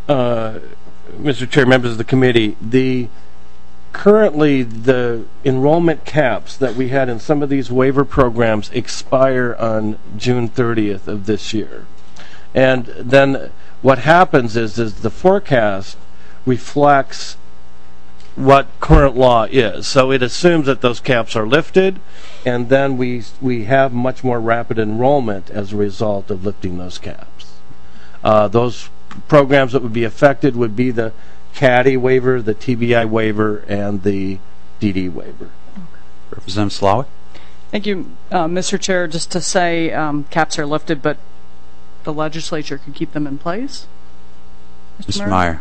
Mr. Chair, members of the committee, currently the enrollment caps that we had in some of these waiver programs expire on June 30th of this year. And then what happens is the forecast reflects what current law is. So it assumes that those caps are lifted, and then we have much more rapid enrollment as a result of lifting those caps. Those programs that would be affected would be the CADI waiver, the TBI waiver, and the DD waiver. Representative Slawik? Thank you, Mr. Chair. Just to say caps are lifted, but the legislature could keep them in place? Mr. Meyer?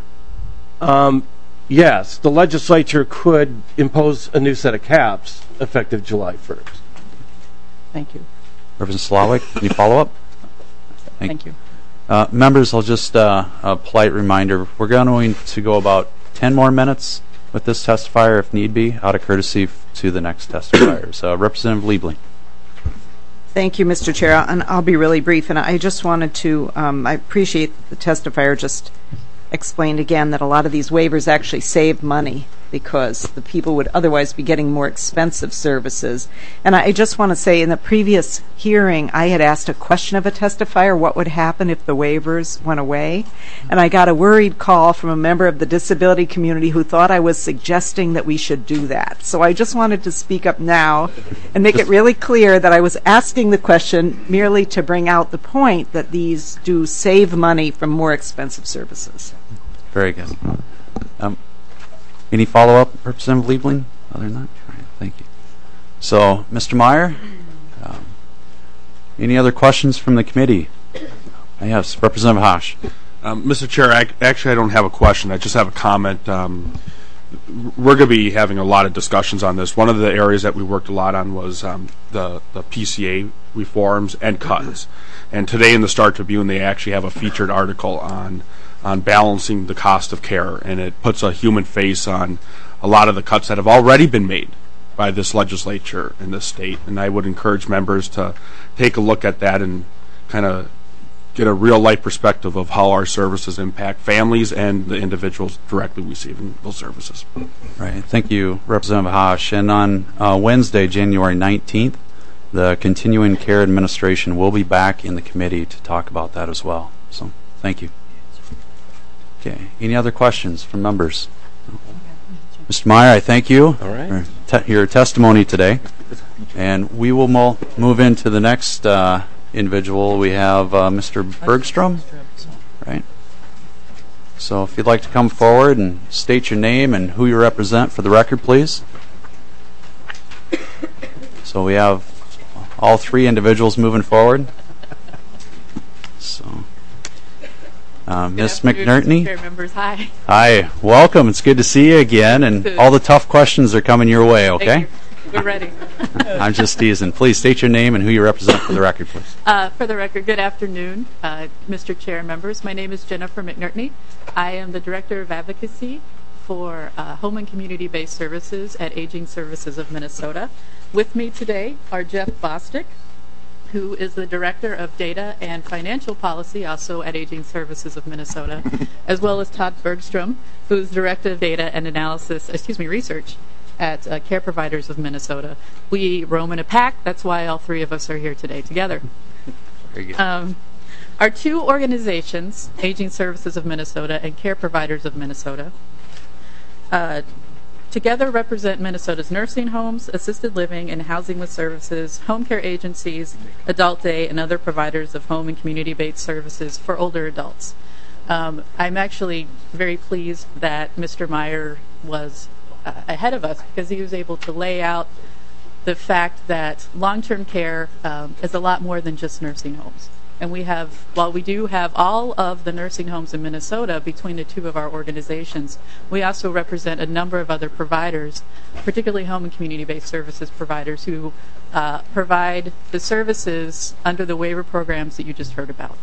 Yes, the legislature could impose a new set of caps effective July 1st. Thank you. Representative Slawik, any follow-up? Thank you. Members, I'll just a polite reminder, we're going to go about 10 more minutes with this testifier if need be, out of courtesy to the next testifier. So, Representative Liebling. Thank you, Mr. Chair, and I'll be really brief. And I just wanted to, I appreciate the testifier just explained again that a lot of these waivers actually save money because the people would otherwise be getting more expensive services. And I just want to say, in the previous hearing, I had asked a question of a testifier, what would happen if the waivers went away? And I got a worried call from a member of the disability community who thought I was suggesting that we should do that. So I just wanted to speak up now and make it really clear that I was asking the question merely to bring out the point that these do save money from more expensive services. Very good. Any follow-up, Representative Liebling? Other than that? All right, thank you. So, Mr. Meyer, any other questions from the committee? Yes, Representative Haas. Mr. Chair, actually I don't have a question. I just have a comment. We're going to be having a lot of discussions on this. One of the areas that we worked a lot on was the PCA reforms and cuts. And today in the Star Tribune, they actually have a featured article on balancing the cost of care, and it puts a human face on a lot of the cuts that have already been made by this legislature in this state. And I would encourage members to take a look at that and kind of get a real-life perspective of how our services impact families and the individuals directly receiving those services. Right. Thank you, Representative Haas. And on Wednesday, January 19th, the Continuing Care Administration will be back in the committee to talk about that as well. So, thank you. Okay. Any other questions from members? Mr. Meyer, I thank you for your testimony today. And we will move into the next individual. We have Mr. Bergstrom. Right. So if you'd like to come forward and state your name and who you represent for the record, please. So we have all three individuals moving forward. So, Ms. McNerney. Chair members, hi. Hi, welcome. It's good to see you again, and all the tough questions are coming your way. Okay. We're ready. I'm just teasing. Please state your name and who you represent for the record, please. For the record, good afternoon, Mr. Chair and members. My name is Jennifer McNerney. I am the Director of Advocacy for Home and Community-Based Services at Aging Services of Minnesota. With me today are Jeff Bostic, who is the Director of Data and Financial Policy, also at Aging Services of Minnesota, as well as Todd Bergstrom, who is Director of Data and Research at Care Providers of Minnesota. We roam in a pack. That's why all three of us are here today together. Very good. Our two organizations, Aging Services of Minnesota and Care Providers of Minnesota, together represent Minnesota's nursing homes, assisted living, and housing with services, home care agencies, adult day, and other providers of home and community-based services for older adults. I'm actually very pleased that Mr. Meyer was ahead of us because he was able to lay out the fact that long-term care is a lot more than just nursing homes. And while we do have all of the nursing homes in Minnesota between the two of our organizations, we also represent a number of other providers, particularly home and community-based services providers who provide the services under the waiver programs that you just heard about.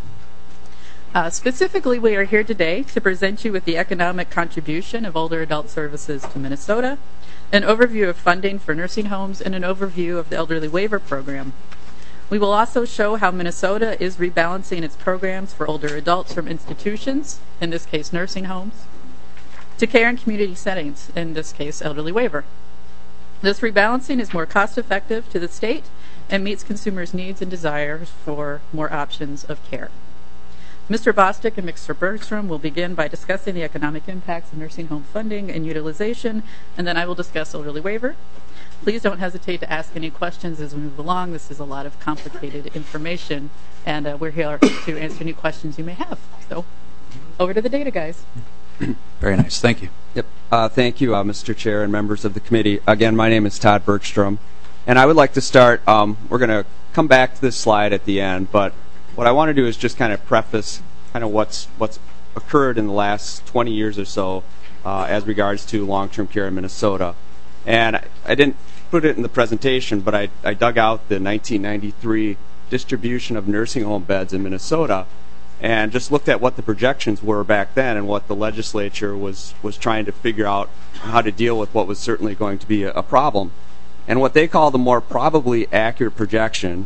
Specifically, we are here today to present you with the economic contribution of older adult services to Minnesota, an overview of funding for nursing homes, and an overview of the elderly waiver program. We will also show how Minnesota is rebalancing its programs for older adults from institutions, in this case nursing homes, to care and community settings, in this case elderly waiver. This rebalancing is more cost-effective to the state and meets consumers' needs and desires for more options of care. Mr. Bostic and Mr. Bergstrom will begin by discussing the economic impacts of nursing home funding and utilization, and then I will discuss elderly waiver. Please don't hesitate to ask any questions as we move along. This is a lot of complicated information, and we're here to answer any questions you may have. So, over to the data, guys. Very nice. Thank you. Yep. Thank you, Mr. Chair and members of the committee. Again, my name is Todd Bergstrom, and I would like to start. We're going to come back to this slide at the end, but what I want to do is just kind of preface kind of what's occurred in the last 20 years or so as regards to long-term care in Minnesota. And I didn't put it in the presentation, but I dug out the 1993 distribution of nursing home beds in Minnesota and just looked at what the projections were back then and what the legislature was trying to figure out how to deal with what was certainly going to be a problem. And what they call the more probably accurate projection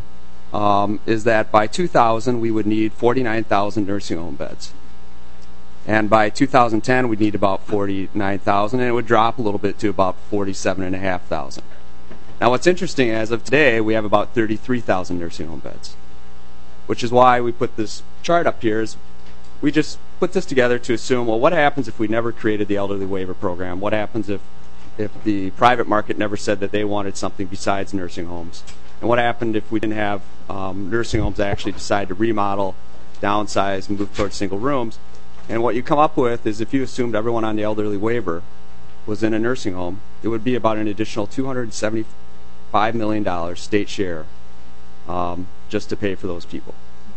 is that by 2000 we would need 49,000 nursing home beds. And by 2010, we'd need about 49,000, and it would drop a little bit to about 47,500. Now, what's interesting, as of today, we have about 33,000 nursing home beds, which is why we put this chart up here. Is we just put this together to assume, well, what happens if we never created the elderly waiver program? What happens if the private market never said that they wanted something besides nursing homes? And what happened if we didn't have nursing homes actually decide to remodel, downsize, and move towards single rooms? And what you come up with is if you assumed everyone on the elderly waiver was in a nursing home, it would be about an additional $275 million state share just to pay for those people.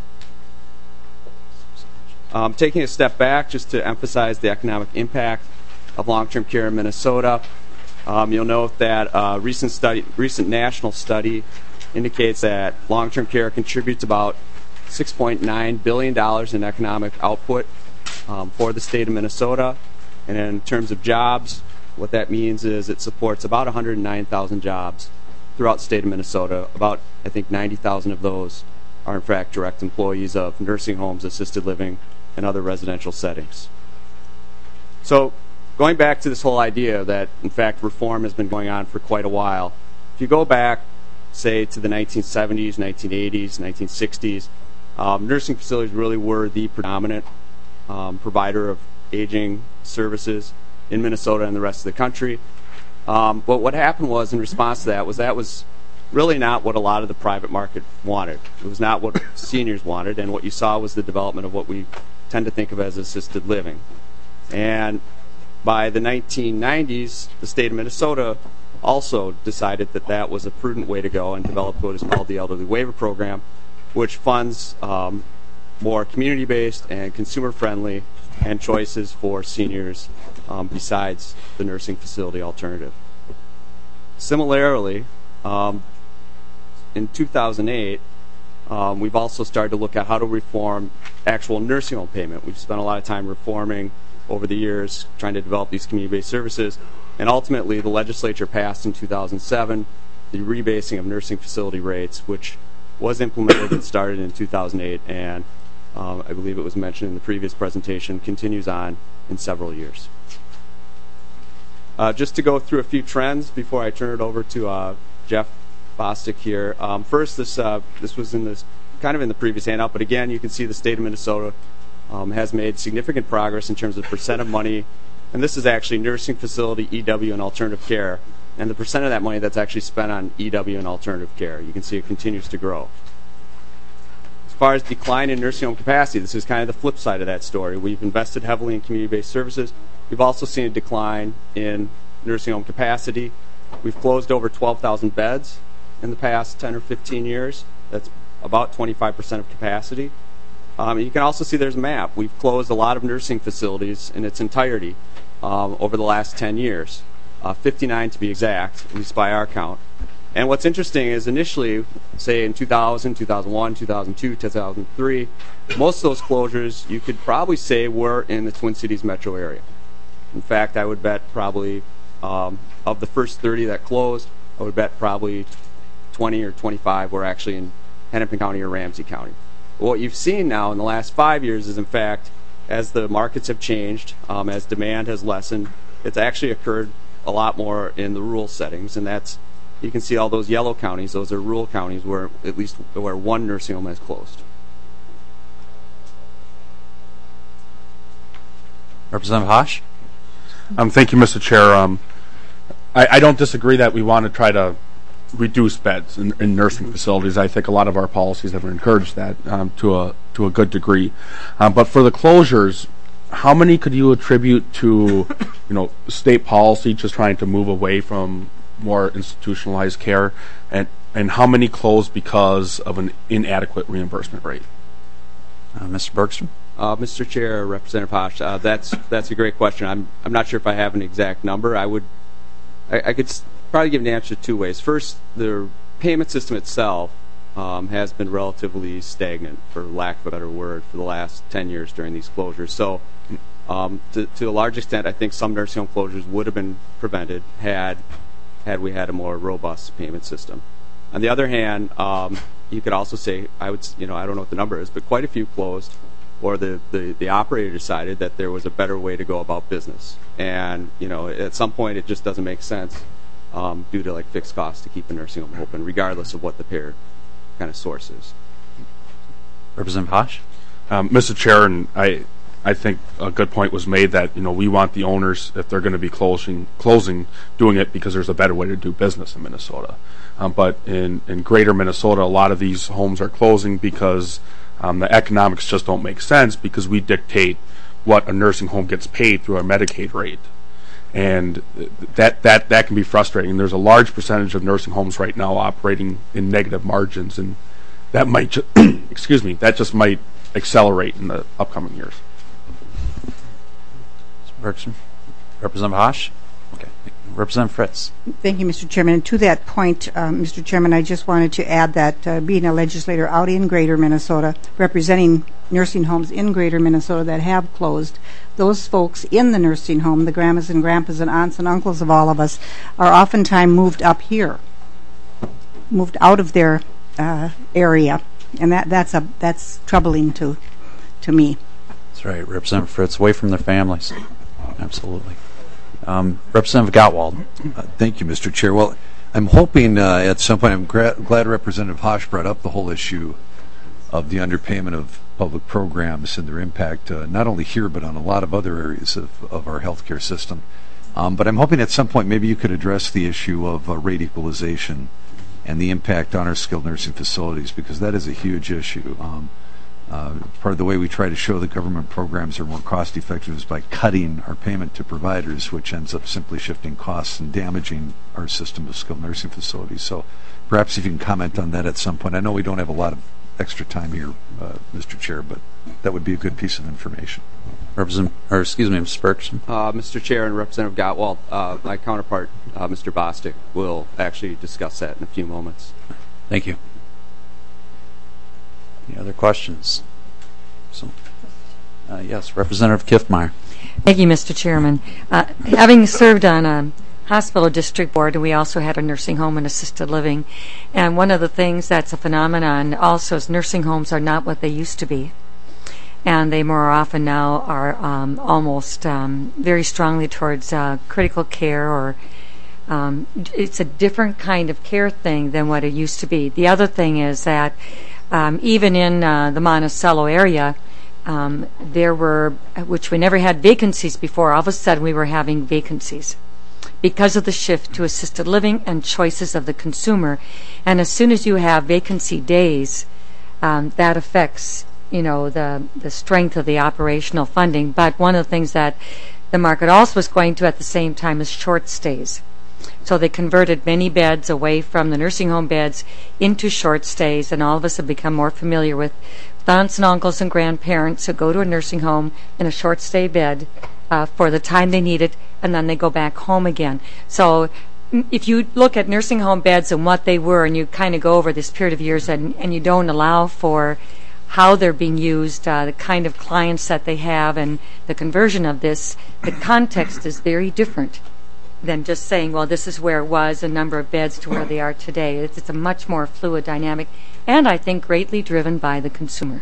Taking a step back just to emphasize the economic impact of long-term care in Minnesota, you'll note that a recent national study indicates that long-term care contributes about $6.9 billion in economic output for the state of Minnesota. And in terms of jobs, what that means is it supports about 109,000 jobs throughout the state of Minnesota. About, I think, 90,000 of those are in fact direct employees of nursing homes, assisted living, and other residential settings. So going back to this whole idea that, in fact, reform has been going on for quite a while, if you go back, say, to the 1970s, 1980s, 1960s, nursing facilities really were the predominant provider of aging services in Minnesota and the rest of the country. But what happened was, in response to that was really not what a lot of the private market wanted. It was not what seniors wanted, and what you saw was the development of what we tend to think of as assisted living. And by the 1990s, the state of Minnesota also decided that that was a prudent way to go and developed what is called the Elderly Waiver Program, which funds more community-based and consumer-friendly and choices for seniors besides the nursing facility alternative. Similarly, in 2008, we've also started to look at how to reform actual nursing home payment. We've spent a lot of time reforming over the years, trying to develop these community-based services, and ultimately the legislature passed in 2007 the rebasing of nursing facility rates, which was implemented and started in 2008, and I believe it was mentioned in the previous presentation, continues on in several years. Just to go through a few trends before I turn it over to Jeff Bostic here. First, this was in this kind of in the previous handout, but again, you can see the state of Minnesota has made significant progress in terms of percent of money, and this is actually nursing facility, EW, and alternative care, and the percent of that money that's actually spent on EW and alternative care. You can see it continues to grow. As far as decline in nursing home capacity, this is kind of the flip side of that story. We've invested heavily in community-based services. We've also seen a decline in nursing home capacity. We've closed over 12,000 beds in the past 10 or 15 years. That's about 25% of capacity. You can also see there's a map. We've closed a lot of nursing facilities in its entirety over the last 10 years, 59 to be exact, at least by our count. And what's interesting is initially, say in 2000, 2001, 2002, 2003, most of those closures you could probably say were in the Twin Cities metro area. In fact, I would bet probably of the first 30 that closed, I would bet probably 20 or 25 were actually in Hennepin County or Ramsey County. What you've seen now in the last 5 years is, in fact, as the markets have changed, as demand has lessened, it's actually occurred a lot more in the rural settings, and that's, you can see all those yellow counties, those are rural counties where at least where one nursing home has closed. Representative Haas? Thank you, Mr. Chair. I don't disagree that we want to try to reduce beds in nursing facilities. I think a lot of our policies have encouraged that to a good degree. But for the closures, how many could you attribute to state policy just trying to move away from more institutionalized care, and how many closed because of an inadequate reimbursement rate? Mr. Bergstrom? Mr. Chair, Representative Haas, that's a great question. I'm not sure if I have an exact number. I could probably give an answer two ways. First, the payment system itself has been relatively stagnant, for lack of a better word, for the last 10 years during these closures. So to a large extent, I think some nursing home closures would have been prevented had we had a more robust payment system. On the other hand, you could also say, I don't know what the number is, but quite a few closed, or the operator decided that there was a better way to go about business. And at some point it just doesn't make sense due to fixed costs to keep a nursing home open, regardless of what the payer kind of source is. Representative Haas? Mr. Chair, and I think a good point was made that we want the owners, if they're going to be closing, doing it because there's a better way to do business in Minnesota. But in greater Minnesota, a lot of these homes are closing because the economics just don't make sense, because we dictate what a nursing home gets paid through our Medicaid rate. And that can be frustrating. There's a large percentage of nursing homes right now operating in negative margins, and that might that just might accelerate in the upcoming years. Mr. Bergstrom? Representative Haas? Okay. Representative Fritz? Thank you, Mr. Chairman. And to that point, Mr. Chairman, I just wanted to add that being a legislator out in greater Minnesota, representing nursing homes in greater Minnesota that have closed, those folks in the nursing home, the grandmas and grandpas and aunts and uncles of all of us, are oftentimes moved up here, moved out of their area, and that's troubling to me. That's right, Representative Fritz, away from their families. Absolutely. Representative Gottwald. Thank you, Mr. Chair. Well, I'm hoping at some point, I'm glad Representative Haas brought up the whole issue of the underpayment of public programs and their impact not only here but on a lot of other areas of our healthcare system. But I'm hoping at some point maybe you could address the issue of rate equalization and the impact on our skilled nursing facilities, because that is a huge issue. Part of the way we try to show that government programs are more cost effective is by cutting our payment to providers, which ends up simply shifting costs and damaging our system of skilled nursing facilities. So perhaps if you can comment on that at some point. I know we don't have a lot of extra time here, Mr. Chair, but that would be a good piece of information. Mr. Bergstrom. Mr. Chair and Representative Gottwald, my counterpart, Mr. Bostic, will actually discuss that in a few moments. Thank you. Any other questions? Yes, Representative Kiffmeyer. Thank you, Mr. Chairman. Having served on a hospital district board, we also had a nursing home and assisted living. And one of the things that's a phenomenon also is nursing homes are not what they used to be. And they more often now are almost very strongly towards critical care, or it's a different kind of care thing than what it used to be. The other thing is that even in the Monticello area, there were, which we never had vacancies before, all of a sudden we were having vacancies because of the shift to assisted living and choices of the consumer. And as soon as you have vacancy days, that affects the strength of the operational funding. But one of the things that the market also was going to at the same time is short stays. So they converted many beds away from the nursing home beds into short stays, and all of us have become more familiar with aunts and uncles and grandparents who go to a nursing home in a short stay bed for the time they need it, and then they go back home again. So if you look at nursing home beds and what they were, and you kind of go over this period of years, and you don't allow for how they're being used, the kind of clients that they have, and the conversion of this, the context is very different than just saying, well, this is where it was, a number of beds to where they are today. It's a much more fluid dynamic, and I think greatly driven by the consumer.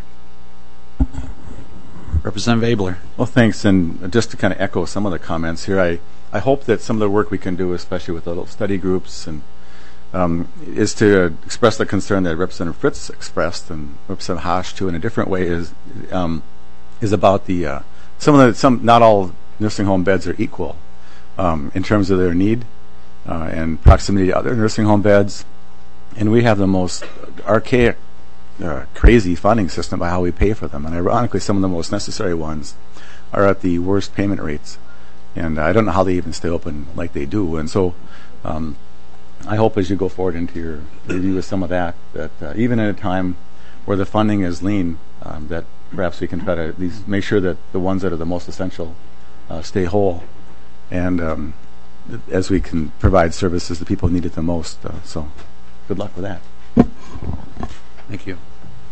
Representative Abler. Well, thanks. And just to kind of echo some of the comments here, I hope that some of the work we can do, especially with the little study groups, and is to express the concern that Representative Fritz expressed, and Representative Haas too, in a different way, is about the not all nursing home beds are equal in terms of their need and proximity to other nursing home beds, and we have the most archaic, crazy funding system by how we pay for them, and ironically, some of the most necessary ones are at the worst payment rates, and I don't know how they even stay open like they do, and so. I hope as you go forward into your review of some of that even at a time where the funding is lean, that perhaps we can try to at least make sure that the ones that are the most essential stay whole, and as we can provide services to people who need it the most. So good luck with that. Thank you.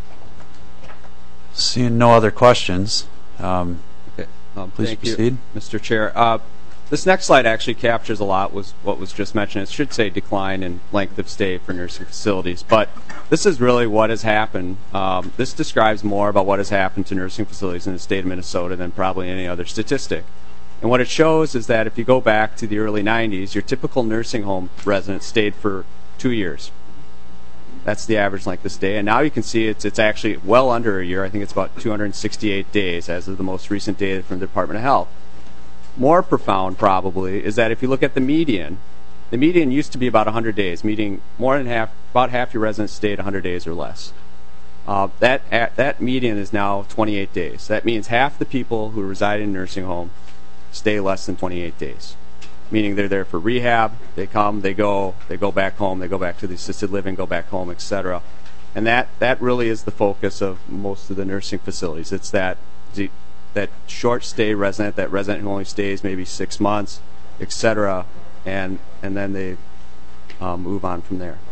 Seeing no other questions, please thank proceed. You, Mr. Chair. This next slide actually captures a lot was what was just mentioned. It should say decline in length of stay for nursing facilities, but this is really what has happened. This describes more about what has happened to nursing facilities in the state of Minnesota than probably any other statistic. And what it shows is that if you go back to the early 90s, your typical nursing home resident stayed for 2 years. That's the average length of stay. And now you can see it's actually well under a year. I think it's about 268 days as of the most recent data from the Department of Health. More profound, probably, is that if you look at the median used to be about 100 days, meaning about half your residents stayed 100 days or less. That median is now 28 days. That means half the people who reside in a nursing home stay less than 28 days, meaning they're there for rehab, they come, they go back home, they go back to the assisted living, go back home, etc. And that really is the focus of most of the nursing facilities. It's that short stay resident, that resident who only stays maybe 6 months, etc., and then they move on from there.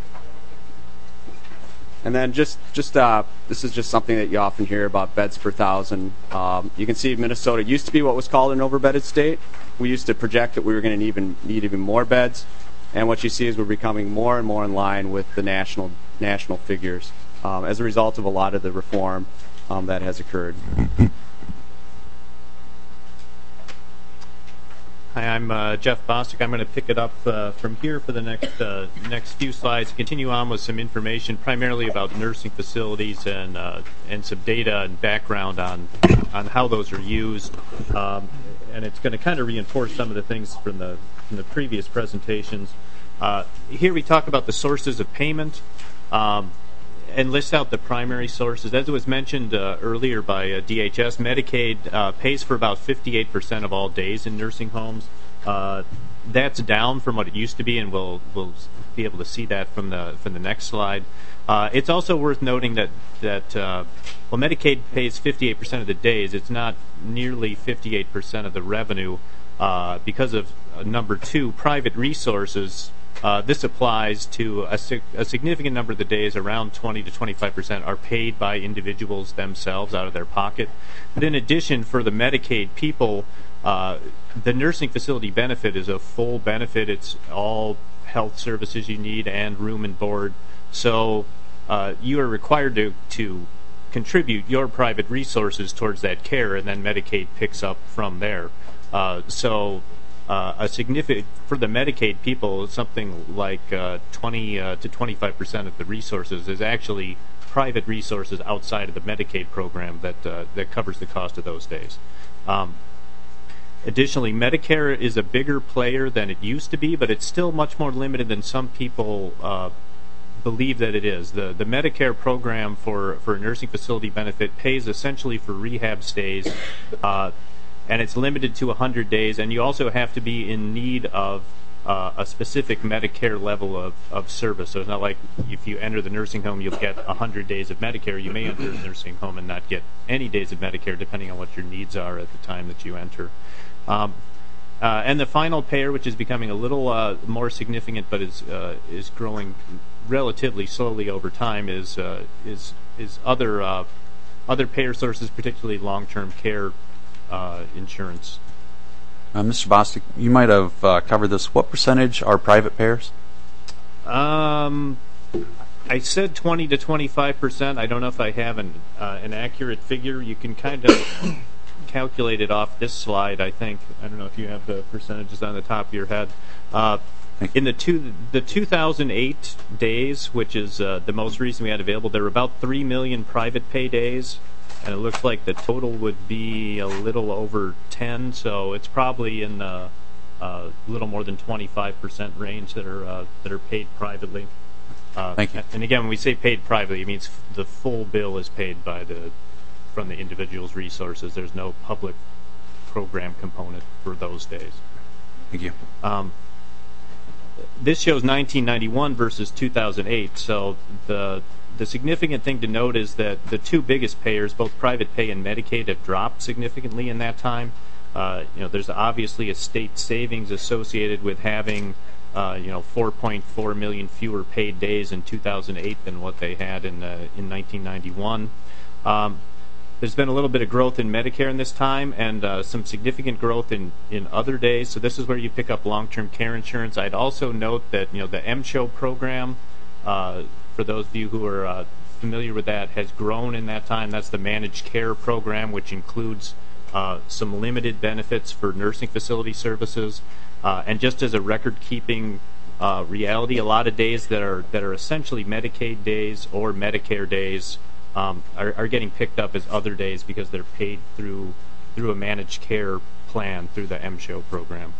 And then just this is just something that you often hear about beds per thousand. You can see Minnesota used to be what was called an overbedded state. We used to project that we were going to need even more beds, and what you see is we're becoming more and more in line with the national figures as a result of a lot of the reform that has occurred. Hi, I'm Jeff Bostic. I'm going to pick it up from here for the next few slides. Continue on with some information, primarily about nursing facilities and some data and background on how those are used. And it's going to kind of reinforce some of the things from the previous presentations. Here we talk about the sources of payment and list out the primary sources. As it was mentioned earlier by DHS, Medicaid pays for about 58% of all days in nursing homes. That's down from what it used to be, and we'll be able to see that from the next slide. It's also worth noting that Medicaid pays 58% of the days. It's not nearly 58% of the revenue because of number 2, private resources. This applies to a significant number of the days, around 20 to 25% are paid by individuals themselves out of their pocket. But in addition, for the Medicaid people, the nursing facility benefit is a full benefit. It's all health services you need and room and board. So you are required to contribute your private resources towards that care, and then Medicaid picks up from there. A significant, for the Medicaid people, something like 20 to 25% of the resources is actually private resources outside of the Medicaid program that covers the cost of those days. Additionally, Medicare is a bigger player than it used to be, but it's still much more limited than some people believe that it is. The Medicare program for a nursing facility benefit pays essentially for rehab stays, and it's limited to 100 days, and you also have to be in need of a specific Medicare level of service. So it's not like if you enter the nursing home, you'll get 100 days of Medicare. You may enter the nursing home and not get any days of Medicare, depending on what your needs are at the time that you enter. And the final payer, which is becoming a little more significant, but is growing relatively slowly over time, is other payer sources, particularly long-term care insurance. Mr. Bostic, you might have covered this. What percentage are private payers? I said 20 to 25%. I don't know if I have an accurate figure. You can kind of calculate it off this slide, I think. I don't know if you have the percentages on the top of your head. In the 2008 days, which is the most recent we had available, there were about 3 million private pay days, and it looks like the total would be a little over 10, so it's probably in a little more than 25% range that are paid privately. Thank you. And again, when we say paid privately, it means the full bill is paid from the individual's resources. There's no public program component for those days. Thank you. This shows 1991 versus 2008. So the significant thing to note is that the two biggest payers, both private pay and Medicaid, have dropped significantly in that time. There's obviously a state savings associated with having 4.4 million fewer paid days in 2008 than what they had in 1991. There's been a little bit of growth in Medicare in this time, and some significant growth in other days. So this is where you pick up long-term care insurance. I'd also note that the MCHO program, for those of you who are familiar with that, has grown in that time. That's the managed care program, which includes some limited benefits for nursing facility services. And just as a record-keeping reality, a lot of days that are essentially Medicaid days or Medicare days are getting picked up as other days because they're paid through a managed care plan through the MCHO program.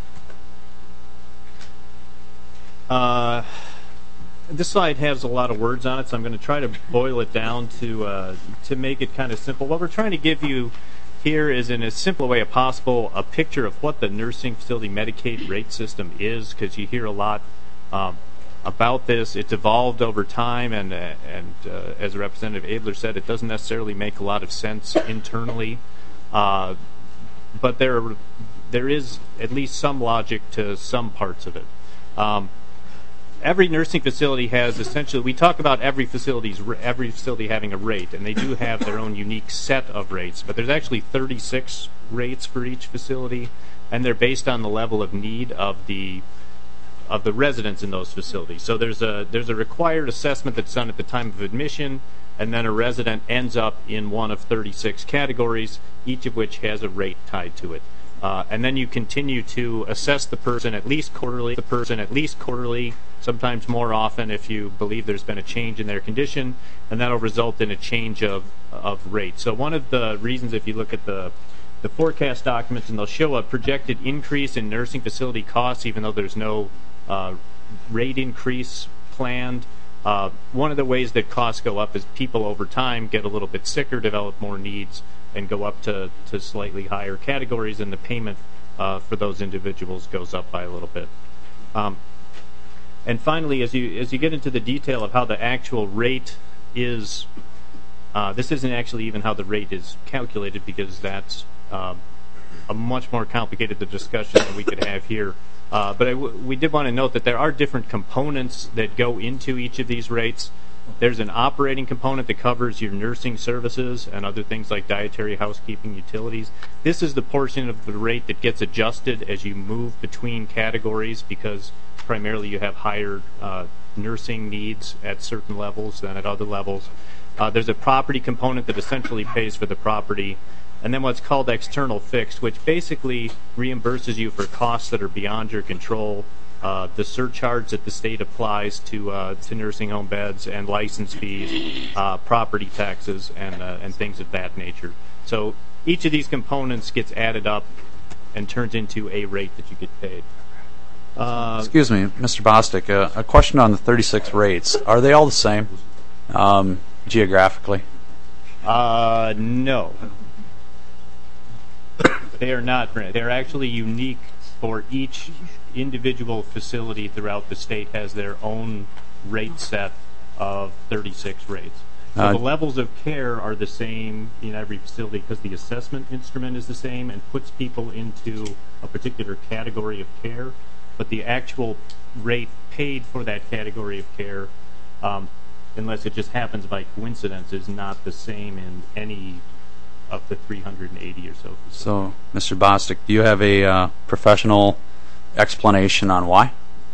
This slide has a lot of words on it, so I'm going to try to boil it down to make it kind of simple. What we're trying to give you here is, in as simple a way as possible, a picture of what the nursing facility Medicaid rate system is, because you hear a lot about this. It's evolved over time, and as Representative Abler said, it doesn't necessarily make a lot of sense internally, but there is at least some logic to some parts of it. Every nursing facility has essentially, we talk about every facility having a rate, and they do have their own unique set of rates, but there's actually 36 rates for each facility, and they're based on the level of need of the residents in those facilities. So there's a required assessment that's done at the time of admission, and then a resident ends up in one of 36 categories, each of which has a rate tied to it. And then you continue to assess the person at least quarterly, sometimes more often if you believe there's been a change in their condition, and that'll result in a change of rate. So one of the reasons, if you look at the forecast documents, and they'll show a projected increase in nursing facility costs even though there's no rate increase planned. One of the ways that costs go up is people over time get a little bit sicker, develop more needs, and go up to slightly higher categories, and the payment for those individuals goes up by a little bit. And finally, as you get into the detail of how the actual rate is, this isn't actually even how the rate is calculated, because that's a much more complicated discussion than we could have here. But we did want to note that there are different components that go into each of these rates. There's an operating component that covers your nursing services and other things like dietary, housekeeping, utilities. This is the portion of the rate that gets adjusted as you move between categories, because primarily you have higher nursing needs at certain levels than at other levels. There's a property component that essentially pays for the property, and then what's called external fixed, which basically reimburses you for costs that are beyond your control. The surcharge that the state applies to nursing home beds, and license fees, property taxes, and things of that nature. So each of these components gets added up and turns into a rate that you get paid. Excuse me, Mr. Bostic, a question on the 36 rates. Are they all the same geographically? No. They are not. They're actually unique for each individual facility throughout the state. Has their own rate set of 36 rates. So the levels of care are the same in every facility, because the assessment instrument is the same and puts people into a particular category of care. But the actual rate paid for that category of care, unless it just happens by coincidence, is not the same in any of the 380 or so. So, Mr. Bostic, do you have a professional explanation on why?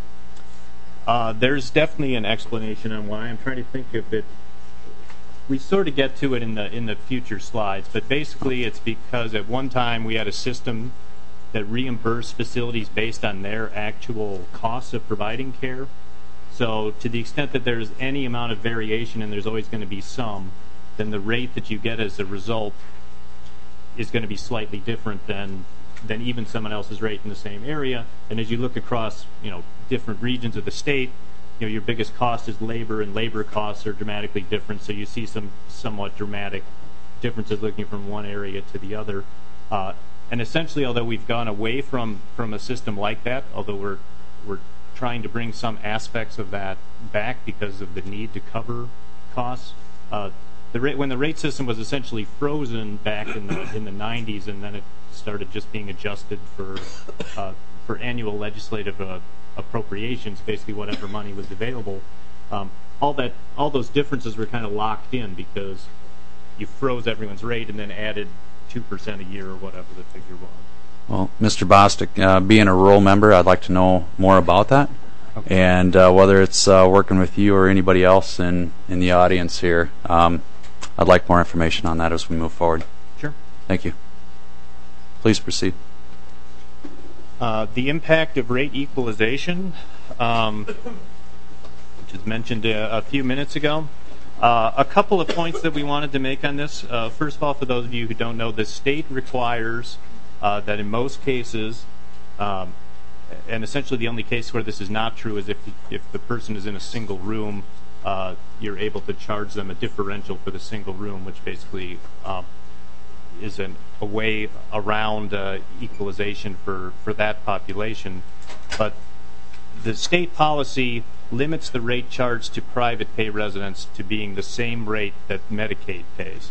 There's definitely an explanation on why. I'm trying to think of it. We sort of get to it in the future slides, but basically it's because at one time we had a system that reimbursed facilities based on their actual costs of providing care. So to the extent that there's any amount of variation, and there's always going to be some, then the rate that you get as a result is going to be slightly different than even someone else's rate in the same area. And as you look across, different regions of the state, your biggest cost is labor, and labor costs are dramatically different. So you see some somewhat dramatic differences looking from one area to the other. And essentially, although we've gone away from a system like that, although we're trying to bring some aspects of that back because of the need to cover costs, when the rate system was essentially frozen back in the 90s, and then it started just being adjusted for annual legislative appropriations, basically whatever money was available. All those differences were kind of locked in because you froze everyone's rate and then added 2% a year or whatever the figure was. Well, Mr. Bostic, being a rural member, I'd like to know more about that. Okay. And whether it's working with you or anybody else in the audience here, I'd like more information on that as we move forward. Sure. Thank you. Please proceed. The impact of rate equalization, which was mentioned a few minutes ago. A couple of points that we wanted to make on this. First of all, for those of you who don't know, the state requires that in most cases, and essentially the only case where this is not true is if the person is in a single room, you're able to charge them a differential for the single room, which basically is a way around equalization for that population. But the state policy limits the rate charged to private pay residents to being the same rate that Medicaid pays.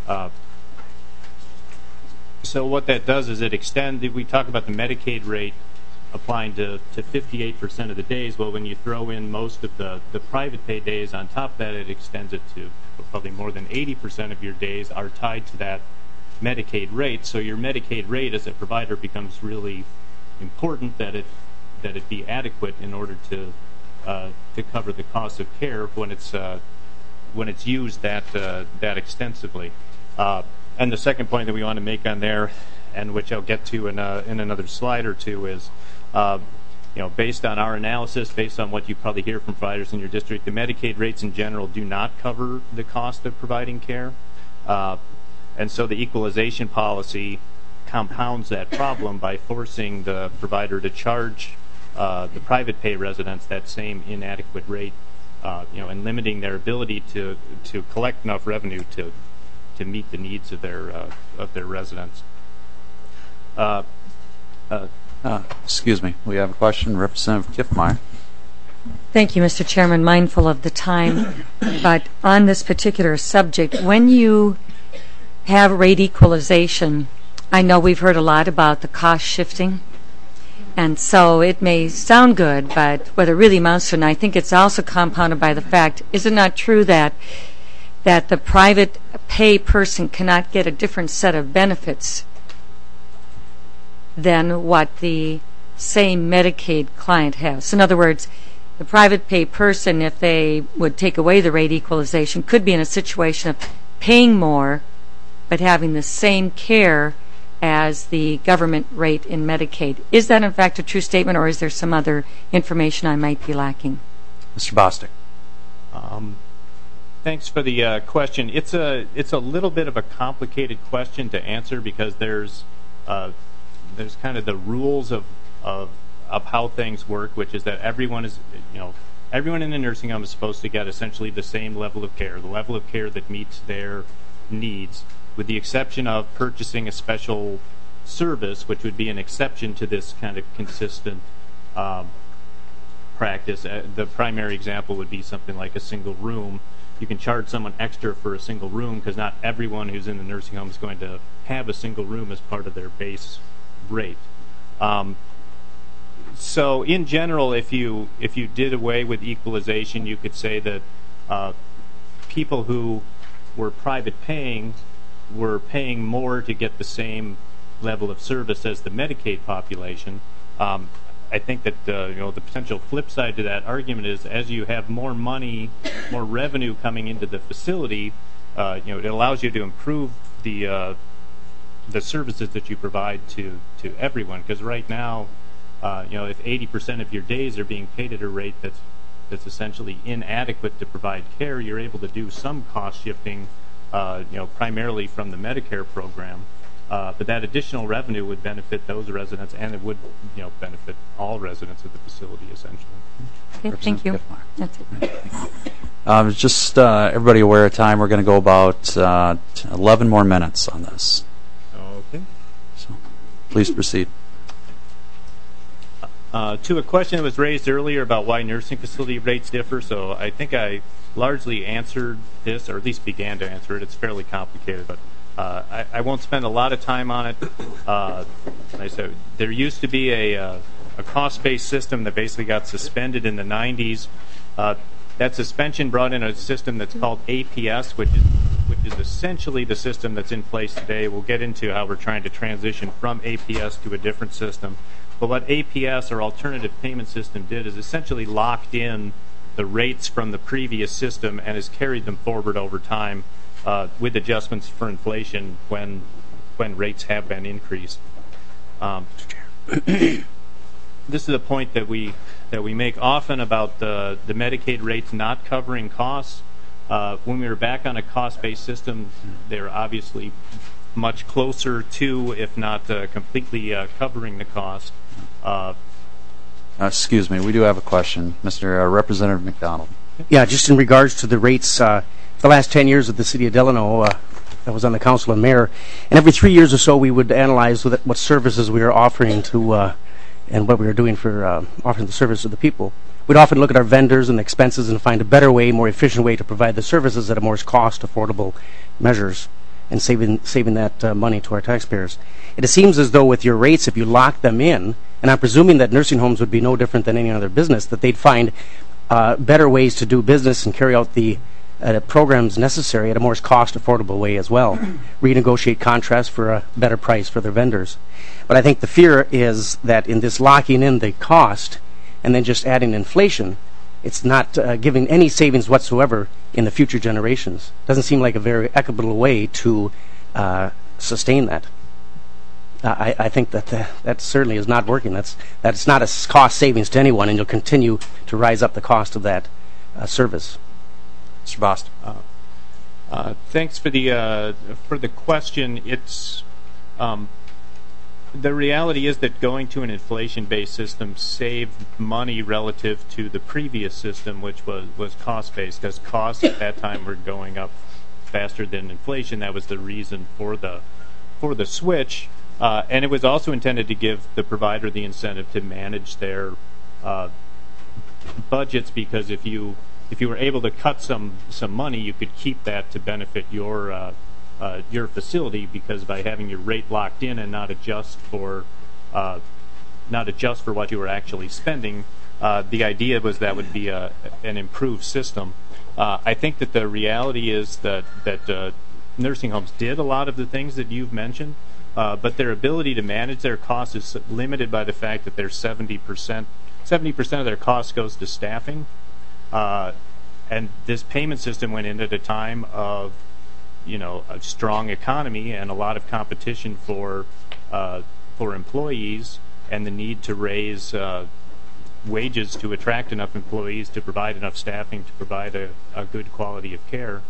So what that does is it extends, we talk about the Medicaid rate applying to 58% of the days. Well, when you throw in most of the private pay days on top of that, it extends it to probably more than 80% of your days are tied to that Medicaid rate. So your Medicaid rate as a provider becomes really important, that it be adequate in order to cover the cost of care when it's used that extensively. And the second point that we want to make on there, and which I'll get to in another slide or two, is based on our analysis, based on what you probably hear from providers in your district, the Medicaid rates in general do not cover the cost of providing care. And so the equalization policy compounds that problem by forcing the provider to charge the private pay residents that same inadequate rate, and limiting their ability to collect enough revenue to meet the needs of their residents. Excuse me. We have a question. Representative Kiffmeyer. Thank you, Mr. Chairman. Mindful of the time, but on this particular subject, when you have rate equalization, I know we've heard a lot about the cost shifting, and so it may sound good, but what it really amounts to, and I think it's also compounded by the fact, is it not true that the private pay person cannot get a different set of benefits than what the same Medicaid client has? So in other words, the private pay person, if they would take away the rate equalization, could be in a situation of paying more but having the same care as the government rate in Medicaid. Is that in fact a true statement, or is there some other information I might be lacking? Mr. Bostic. Thanks for the question. It's a little bit of a complicated question to answer because there's kind of the rules of how things work, which is that everyone in the nursing home is supposed to get essentially the same level of care, the level of care that meets their needs, with the exception of purchasing a special service, which would be an exception to this kind of consistent practice. The primary example would be something like a single room. You can charge someone extra for a single room because not everyone who's in the nursing home is going to have a single room as part of their base rate. So in general, if you did away with equalization, you could say that people who were private paying were paying more to get the same level of service as the Medicaid population. I think that the potential flip side to that argument is as you have more money, more revenue coming into the facility, it allows you to improve the services that you provide to everyone. Because right now, if 80% of your days are being paid at a rate that's essentially inadequate to provide care, you're able to do some cost shifting, primarily from the Medicare program. But that additional revenue would benefit those residents, and it would, benefit all residents of the facility, essentially. Okay, thank you. That's it. Just everybody aware of time. We're going to go about 11 more minutes on this. Okay. So, please proceed. To a question that was raised earlier about why nursing facility rates differ, so I think I largely answered this, or at least began to answer it. It's fairly complicated, but I won't spend a lot of time on it. Like I said, there used to be a cost-based system that basically got suspended in the 90s. That suspension brought in a system that's called APS, which is essentially the system that's in place today. We'll get into how we're trying to transition from APS to a different system. But what APS, or alternative payment system, did is essentially locked in the rates from the previous system and has carried them forward over time with adjustments for inflation when rates have been increased. This is a point that we make often about the Medicaid rates not covering costs. When we were back on a cost-based system, they were obviously much closer to, if not completely covering the cost. Excuse me, we do have a question. Mr. Representative McDonald. Yeah, just in regards to the rates, the last 10 years of the city of Delano, I was on the council and mayor, and every 3 years or so we would analyze what services we were offering to, and what we were doing for offering the service to the people. We'd often look at our vendors and expenses and find a better way, more efficient way to provide the services at a more cost-affordable measures, and saving that money to our taxpayers. It seems as though with your rates, if you lock them in, and I'm presuming that nursing homes would be no different than any other business, that they'd find better ways to do business and carry out the programs necessary at a more cost-affordable way as well. Renegotiate contracts for a better price for their vendors. But I think the fear is that in this locking in the cost and then just adding inflation, it's not giving any savings whatsoever in the future generations. Doesn't seem like a very equitable way to sustain that. I think that certainly is not working. That's not a cost savings to anyone, and you'll continue to rise up the cost of that service. Mr. Boston. Thanks for the question. It's the reality is that going to an inflation-based system saved money relative to the previous system, which was cost-based, because costs at that time were going up faster than inflation. That was the reason for the switch. And it was also intended to give the provider the incentive to manage their budgets, because if you were able to cut some money, you could keep that to benefit your facility, because by having your rate locked in and not adjust for what you were actually spending, the idea was that would be an improved system. I think that the reality is that nursing homes did a lot of the things that you've mentioned, but their ability to manage their costs is limited by the fact that there's 70% of their costs goes to staffing. And this payment system went in at a time of, a strong economy and a lot of competition for employees, and the need to raise wages to attract enough employees to provide enough staffing to provide a good quality of care.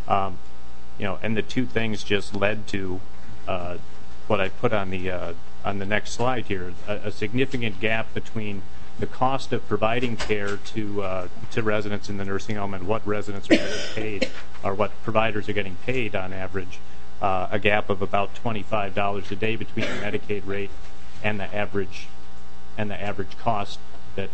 And the two things just led to what I put on the next slide here: a significant gap between the cost of providing care to residents in the nursing home and what residents are getting paid, or what providers are getting paid on average. A gap of about $25 a day between the Medicaid rate and the average cost that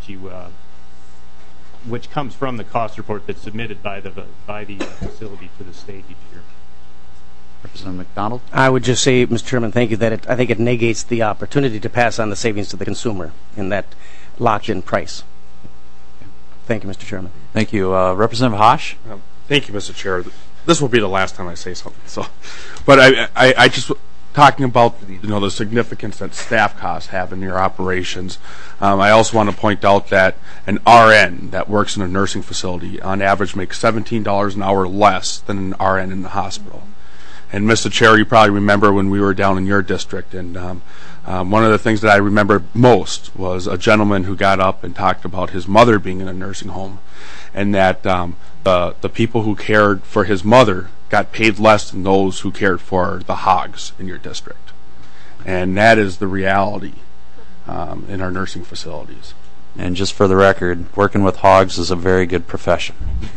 which comes from the cost report that's submitted by the facility to the state each year. Representative McDonald? I would just say, Mr. Chairman, thank you, that I think it negates the opportunity to pass on the savings to the consumer in that locked-in price. Thank you, Mr. Chairman. Thank you. Representative Haas? Thank you, Mr. Chair. This will be the last time I say something. But I just talking about the significance that staff costs have in your operations. I also want to point out that an RN that works in a nursing facility on average makes $17 an hour less than an RN in the hospital. And Mr. Chair, you probably remember when we were down in your district, and one of the things that I remember most was a gentleman who got up and talked about his mother being in a nursing home, and that the people who cared for his mother got paid less than those who cared for the hogs in your district. And that is the reality in our nursing facilities. And just for the record, working with hogs is a very good profession.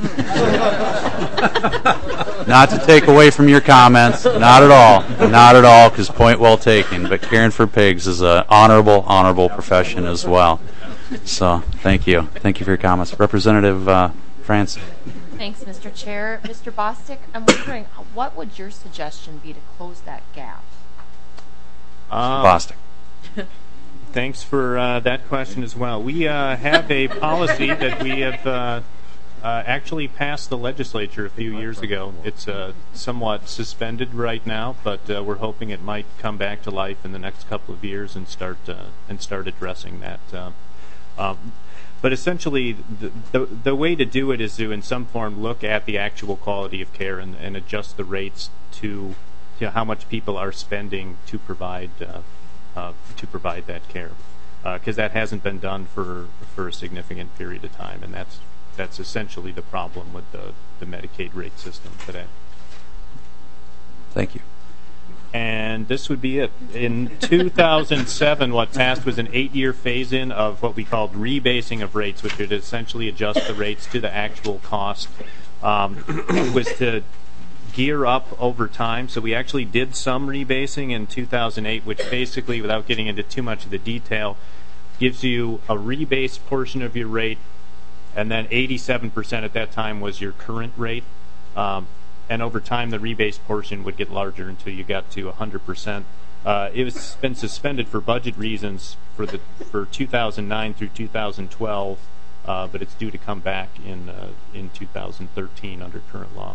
Not to take away from your comments, not at all, because point well taken, but caring for pigs is an honorable profession as well. So, thank you. Thank you for your comments. Representative France. Thanks, Mr. Chair. Mr. Bostic, I'm wondering, what would your suggestion be to close that gap? Bostic. Thanks for that question as well. We have a policy that we have actually passed the legislature a few years ago. It's somewhat suspended right now, but we're hoping it might come back to life in the next couple of years and start addressing that. But essentially, the way to do it is to, in some form, look at the actual quality of care and adjust the rates to how much people are spending to provide that care, because that hasn't been done for a significant period of time, and that's essentially the problem with the Medicaid rate system today. Thank you. And this would be it. In 2007, what passed was an 8-year phase-in of what we called rebasing of rates, which would essentially adjust the rates to the actual cost. It was to gear up over time. So we actually did some rebasing in 2008, which basically, without getting into too much of the detail, gives you a rebased portion of your rate, and then 87% at that time was your current rate. And over time, the rebased portion would get larger until you got to 100%. It was been suspended for budget reasons for 2009 through 2012, but it's due to come back in 2013 under current law.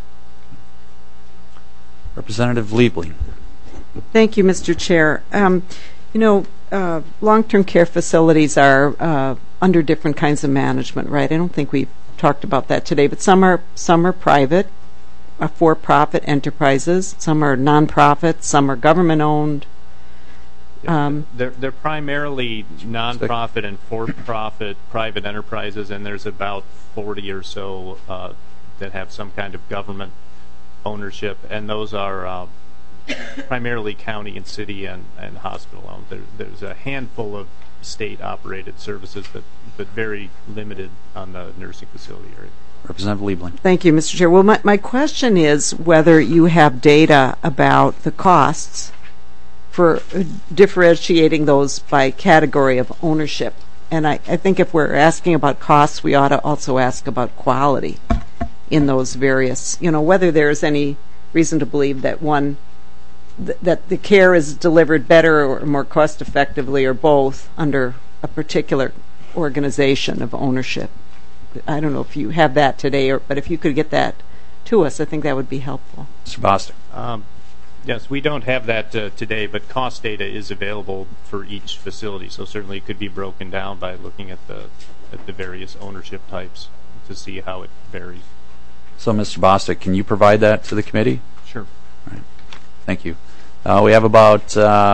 Representative Liebling. Thank you, Mr. Chair. Long-term care facilities are under different kinds of management, right? I don't think we've talked about that today, but some are private, for-profit enterprises. Some are non-profit. Some are government-owned. They're primarily non-profit and for-profit private enterprises, and there's about 40 or so that have some kind of government ownership, and those are primarily county and city and hospital owned. There's a handful of state-operated services, but very limited on the nursing facility area. Representative Liebling. Thank you, Mr. Chair. Well, my question is whether you have data about the costs for differentiating those by category of ownership. And I think if we're asking about costs, we ought to also ask about quality in those various, whether there's any reason to believe that that the care is delivered better or more cost effectively or both under a particular organization of ownership. I don't know if you have that today, but if you could get that to us, I think that would be helpful. Mr. Bostic. Yes, we don't have that today, but cost data is available for each facility, so certainly it could be broken down by looking at the various ownership types to see how it varies. So, Mr. Bostic, can you provide that to the committee? Sure. All right. Thank you. We have about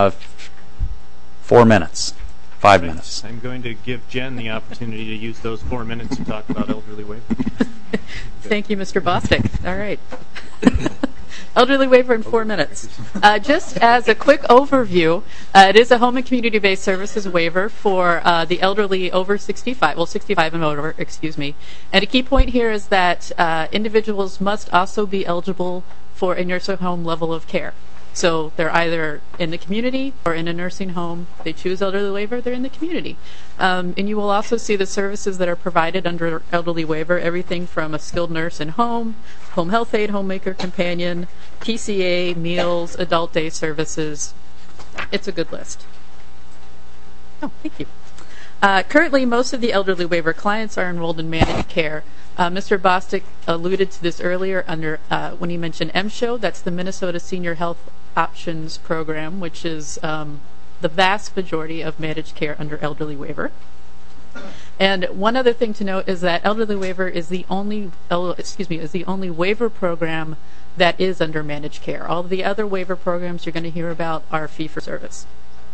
4 minutes, 5 minutes. I'm going to give Jen the opportunity to use those 4 minutes to talk about elderly waiver. Thank you, Mr. Bostic. All right. Elderly waiver in 4 minutes. Just as a quick overview, it is a home and community-based services waiver for the elderly over 65, 65 and over, excuse me. And a key point here is that individuals must also be eligible for a nursing home level of care. So they're either in the community or in a nursing home. They choose elderly waiver, they're in the community. And you will also see the services that are provided under elderly waiver, everything from a skilled nurse in home, home health aide, homemaker companion, PCA, meals, adult day services. It's a good list. Oh, thank you. Currently, most of the elderly waiver clients are enrolled in managed care. Mr. Bostic alluded to this earlier under when he mentioned MSHO. That's the Minnesota Senior Health Options Program, which is the vast majority of managed care under elderly waiver. And one other thing to note is that elderly waiver is the only waiver program that is under managed care. All of the other waiver programs you're going to hear about are fee for service.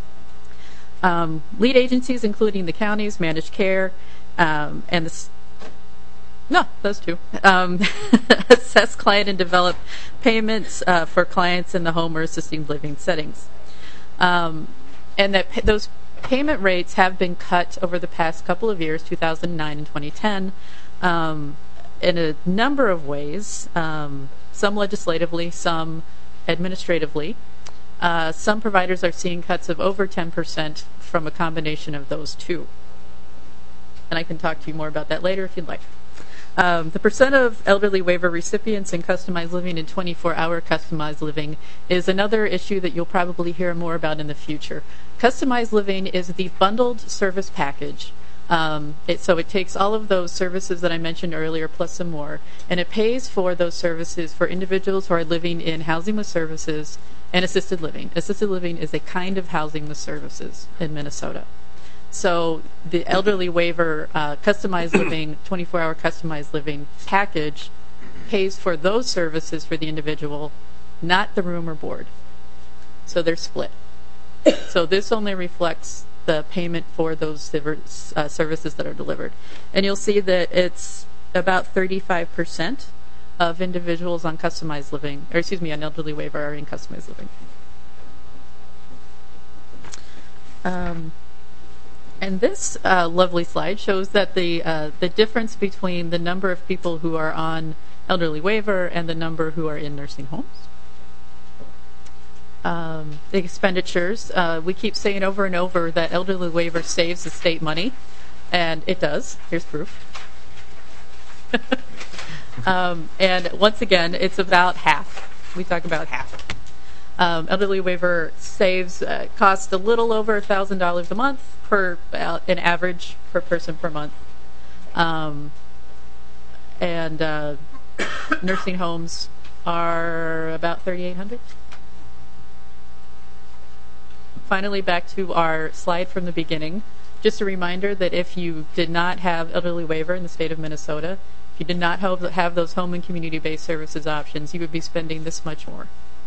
Lead agencies, including the counties, managed care, and those two, assess client and develop payments for clients in the home or assisted living settings. And that those payment rates have been cut over the past couple of years, 2009 and 2010, in a number of ways, some legislatively, some administratively. Some providers are seeing cuts of over 10% from a combination of those two. And I can talk to you more about that later if you'd like. The percent of elderly waiver recipients in customized living and 24-hour customized living is another issue that you'll probably hear more about in the future. Customized living is the bundled service package. So it takes all of those services that I mentioned earlier plus some more, and it pays for those services for individuals who are living in housing with services and assisted living. Assisted living is a kind of housing with services in Minnesota. So the elderly waiver customized living, 24-hour customized living package pays for those services for the individual, not the room or board. So they're split. So this only reflects the payment for those services that are delivered. And you'll see that it's about 35% of individuals on customized living, or excuse me, on elderly waiver are in customized living. And this lovely slide shows that the difference between the number of people who are on elderly waiver and the number who are in nursing homes. The expenditures, we keep saying over and over that elderly waiver saves the state money, and it does. Here's proof. And once again, it's about half. We talk about half. Elderly waiver saves, costs a little over $1,000 a month per an average per person per month. And nursing homes are about $3,800. Finally, back to our slide from the beginning. Just a reminder that if you did not have elderly waiver in the state of Minnesota, if you did not have those home and community-based services options, you would be spending this much more.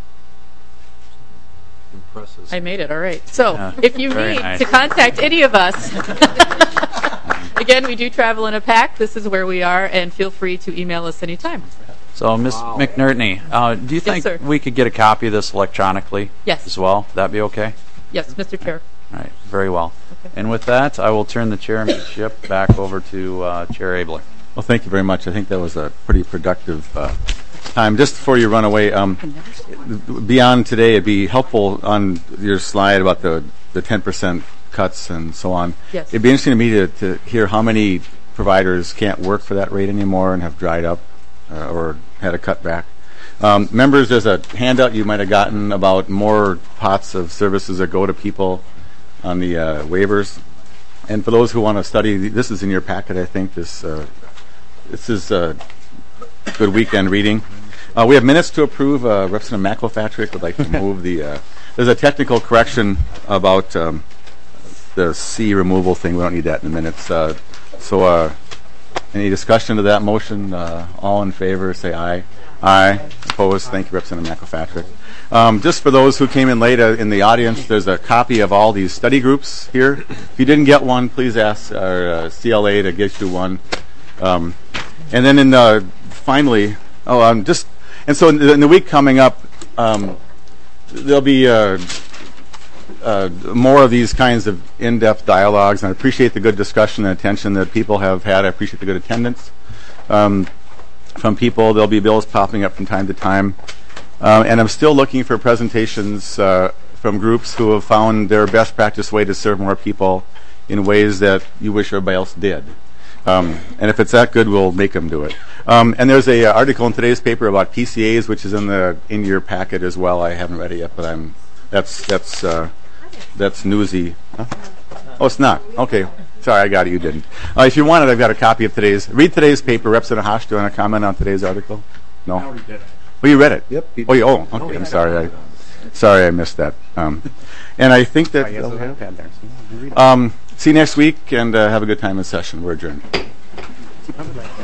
Impressive. I made it, all right. So if you need to contact any of us, again, we do travel in a pack. This is where we are, and feel free to email us anytime. So, Ms. McNerney, do you think we could get a copy of this electronically as well? Would that be okay? Yes, Mr. Chair. All right, very well. Okay. And with that, I will turn the chairmanship back over to Chair Abler. Well, thank you very much. I think that was a pretty productive time, just before you run away, beyond today, it'd be helpful on your slide about the 10% cuts and so on. Yes. It'd be interesting to me to hear how many providers can't work for that rate anymore and have dried up or had a cutback. Members, there's a handout you might have gotten about more pots of services that go to people on the waivers. And for those who want to study, this is in your packet, I think. This is good weekend reading. We have minutes to approve. Representative McElpatrick would like to move the... there's a technical correction about the C removal thing. We don't need that in the minutes. Any discussion to that motion? All in favor, say aye. Aye. Opposed? Thank you, Representative McElpatrick. Just for those who came in late in the audience, there's a copy of all these study groups here. If you didn't get one, please ask our CLA to get you one. And then finally, and so in the week coming up, there'll be more of these kinds of in-depth dialogues, and I appreciate the good discussion and attention that people have had. I appreciate the good attendance from people. There'll be bills popping up from time to time. And I'm still looking for presentations from groups who have found their best practice way to serve more people in ways that you wish everybody else did. And if it's that good, we'll make them do it. And there's a article in today's paper about PCAs, which is in your packet as well. I haven't read it yet, but that's newsy. Huh? Oh, it's not. Okay. Sorry, I got it. You didn't. If you want it, I've got a copy of read today's paper. Representative Haas, do you want to comment on today's article? No? I already did it. Oh, you read it? Yep. Okay. I'm sorry. Sorry I missed that. And I think that... see you next week, and have a good time in session. We're adjourned.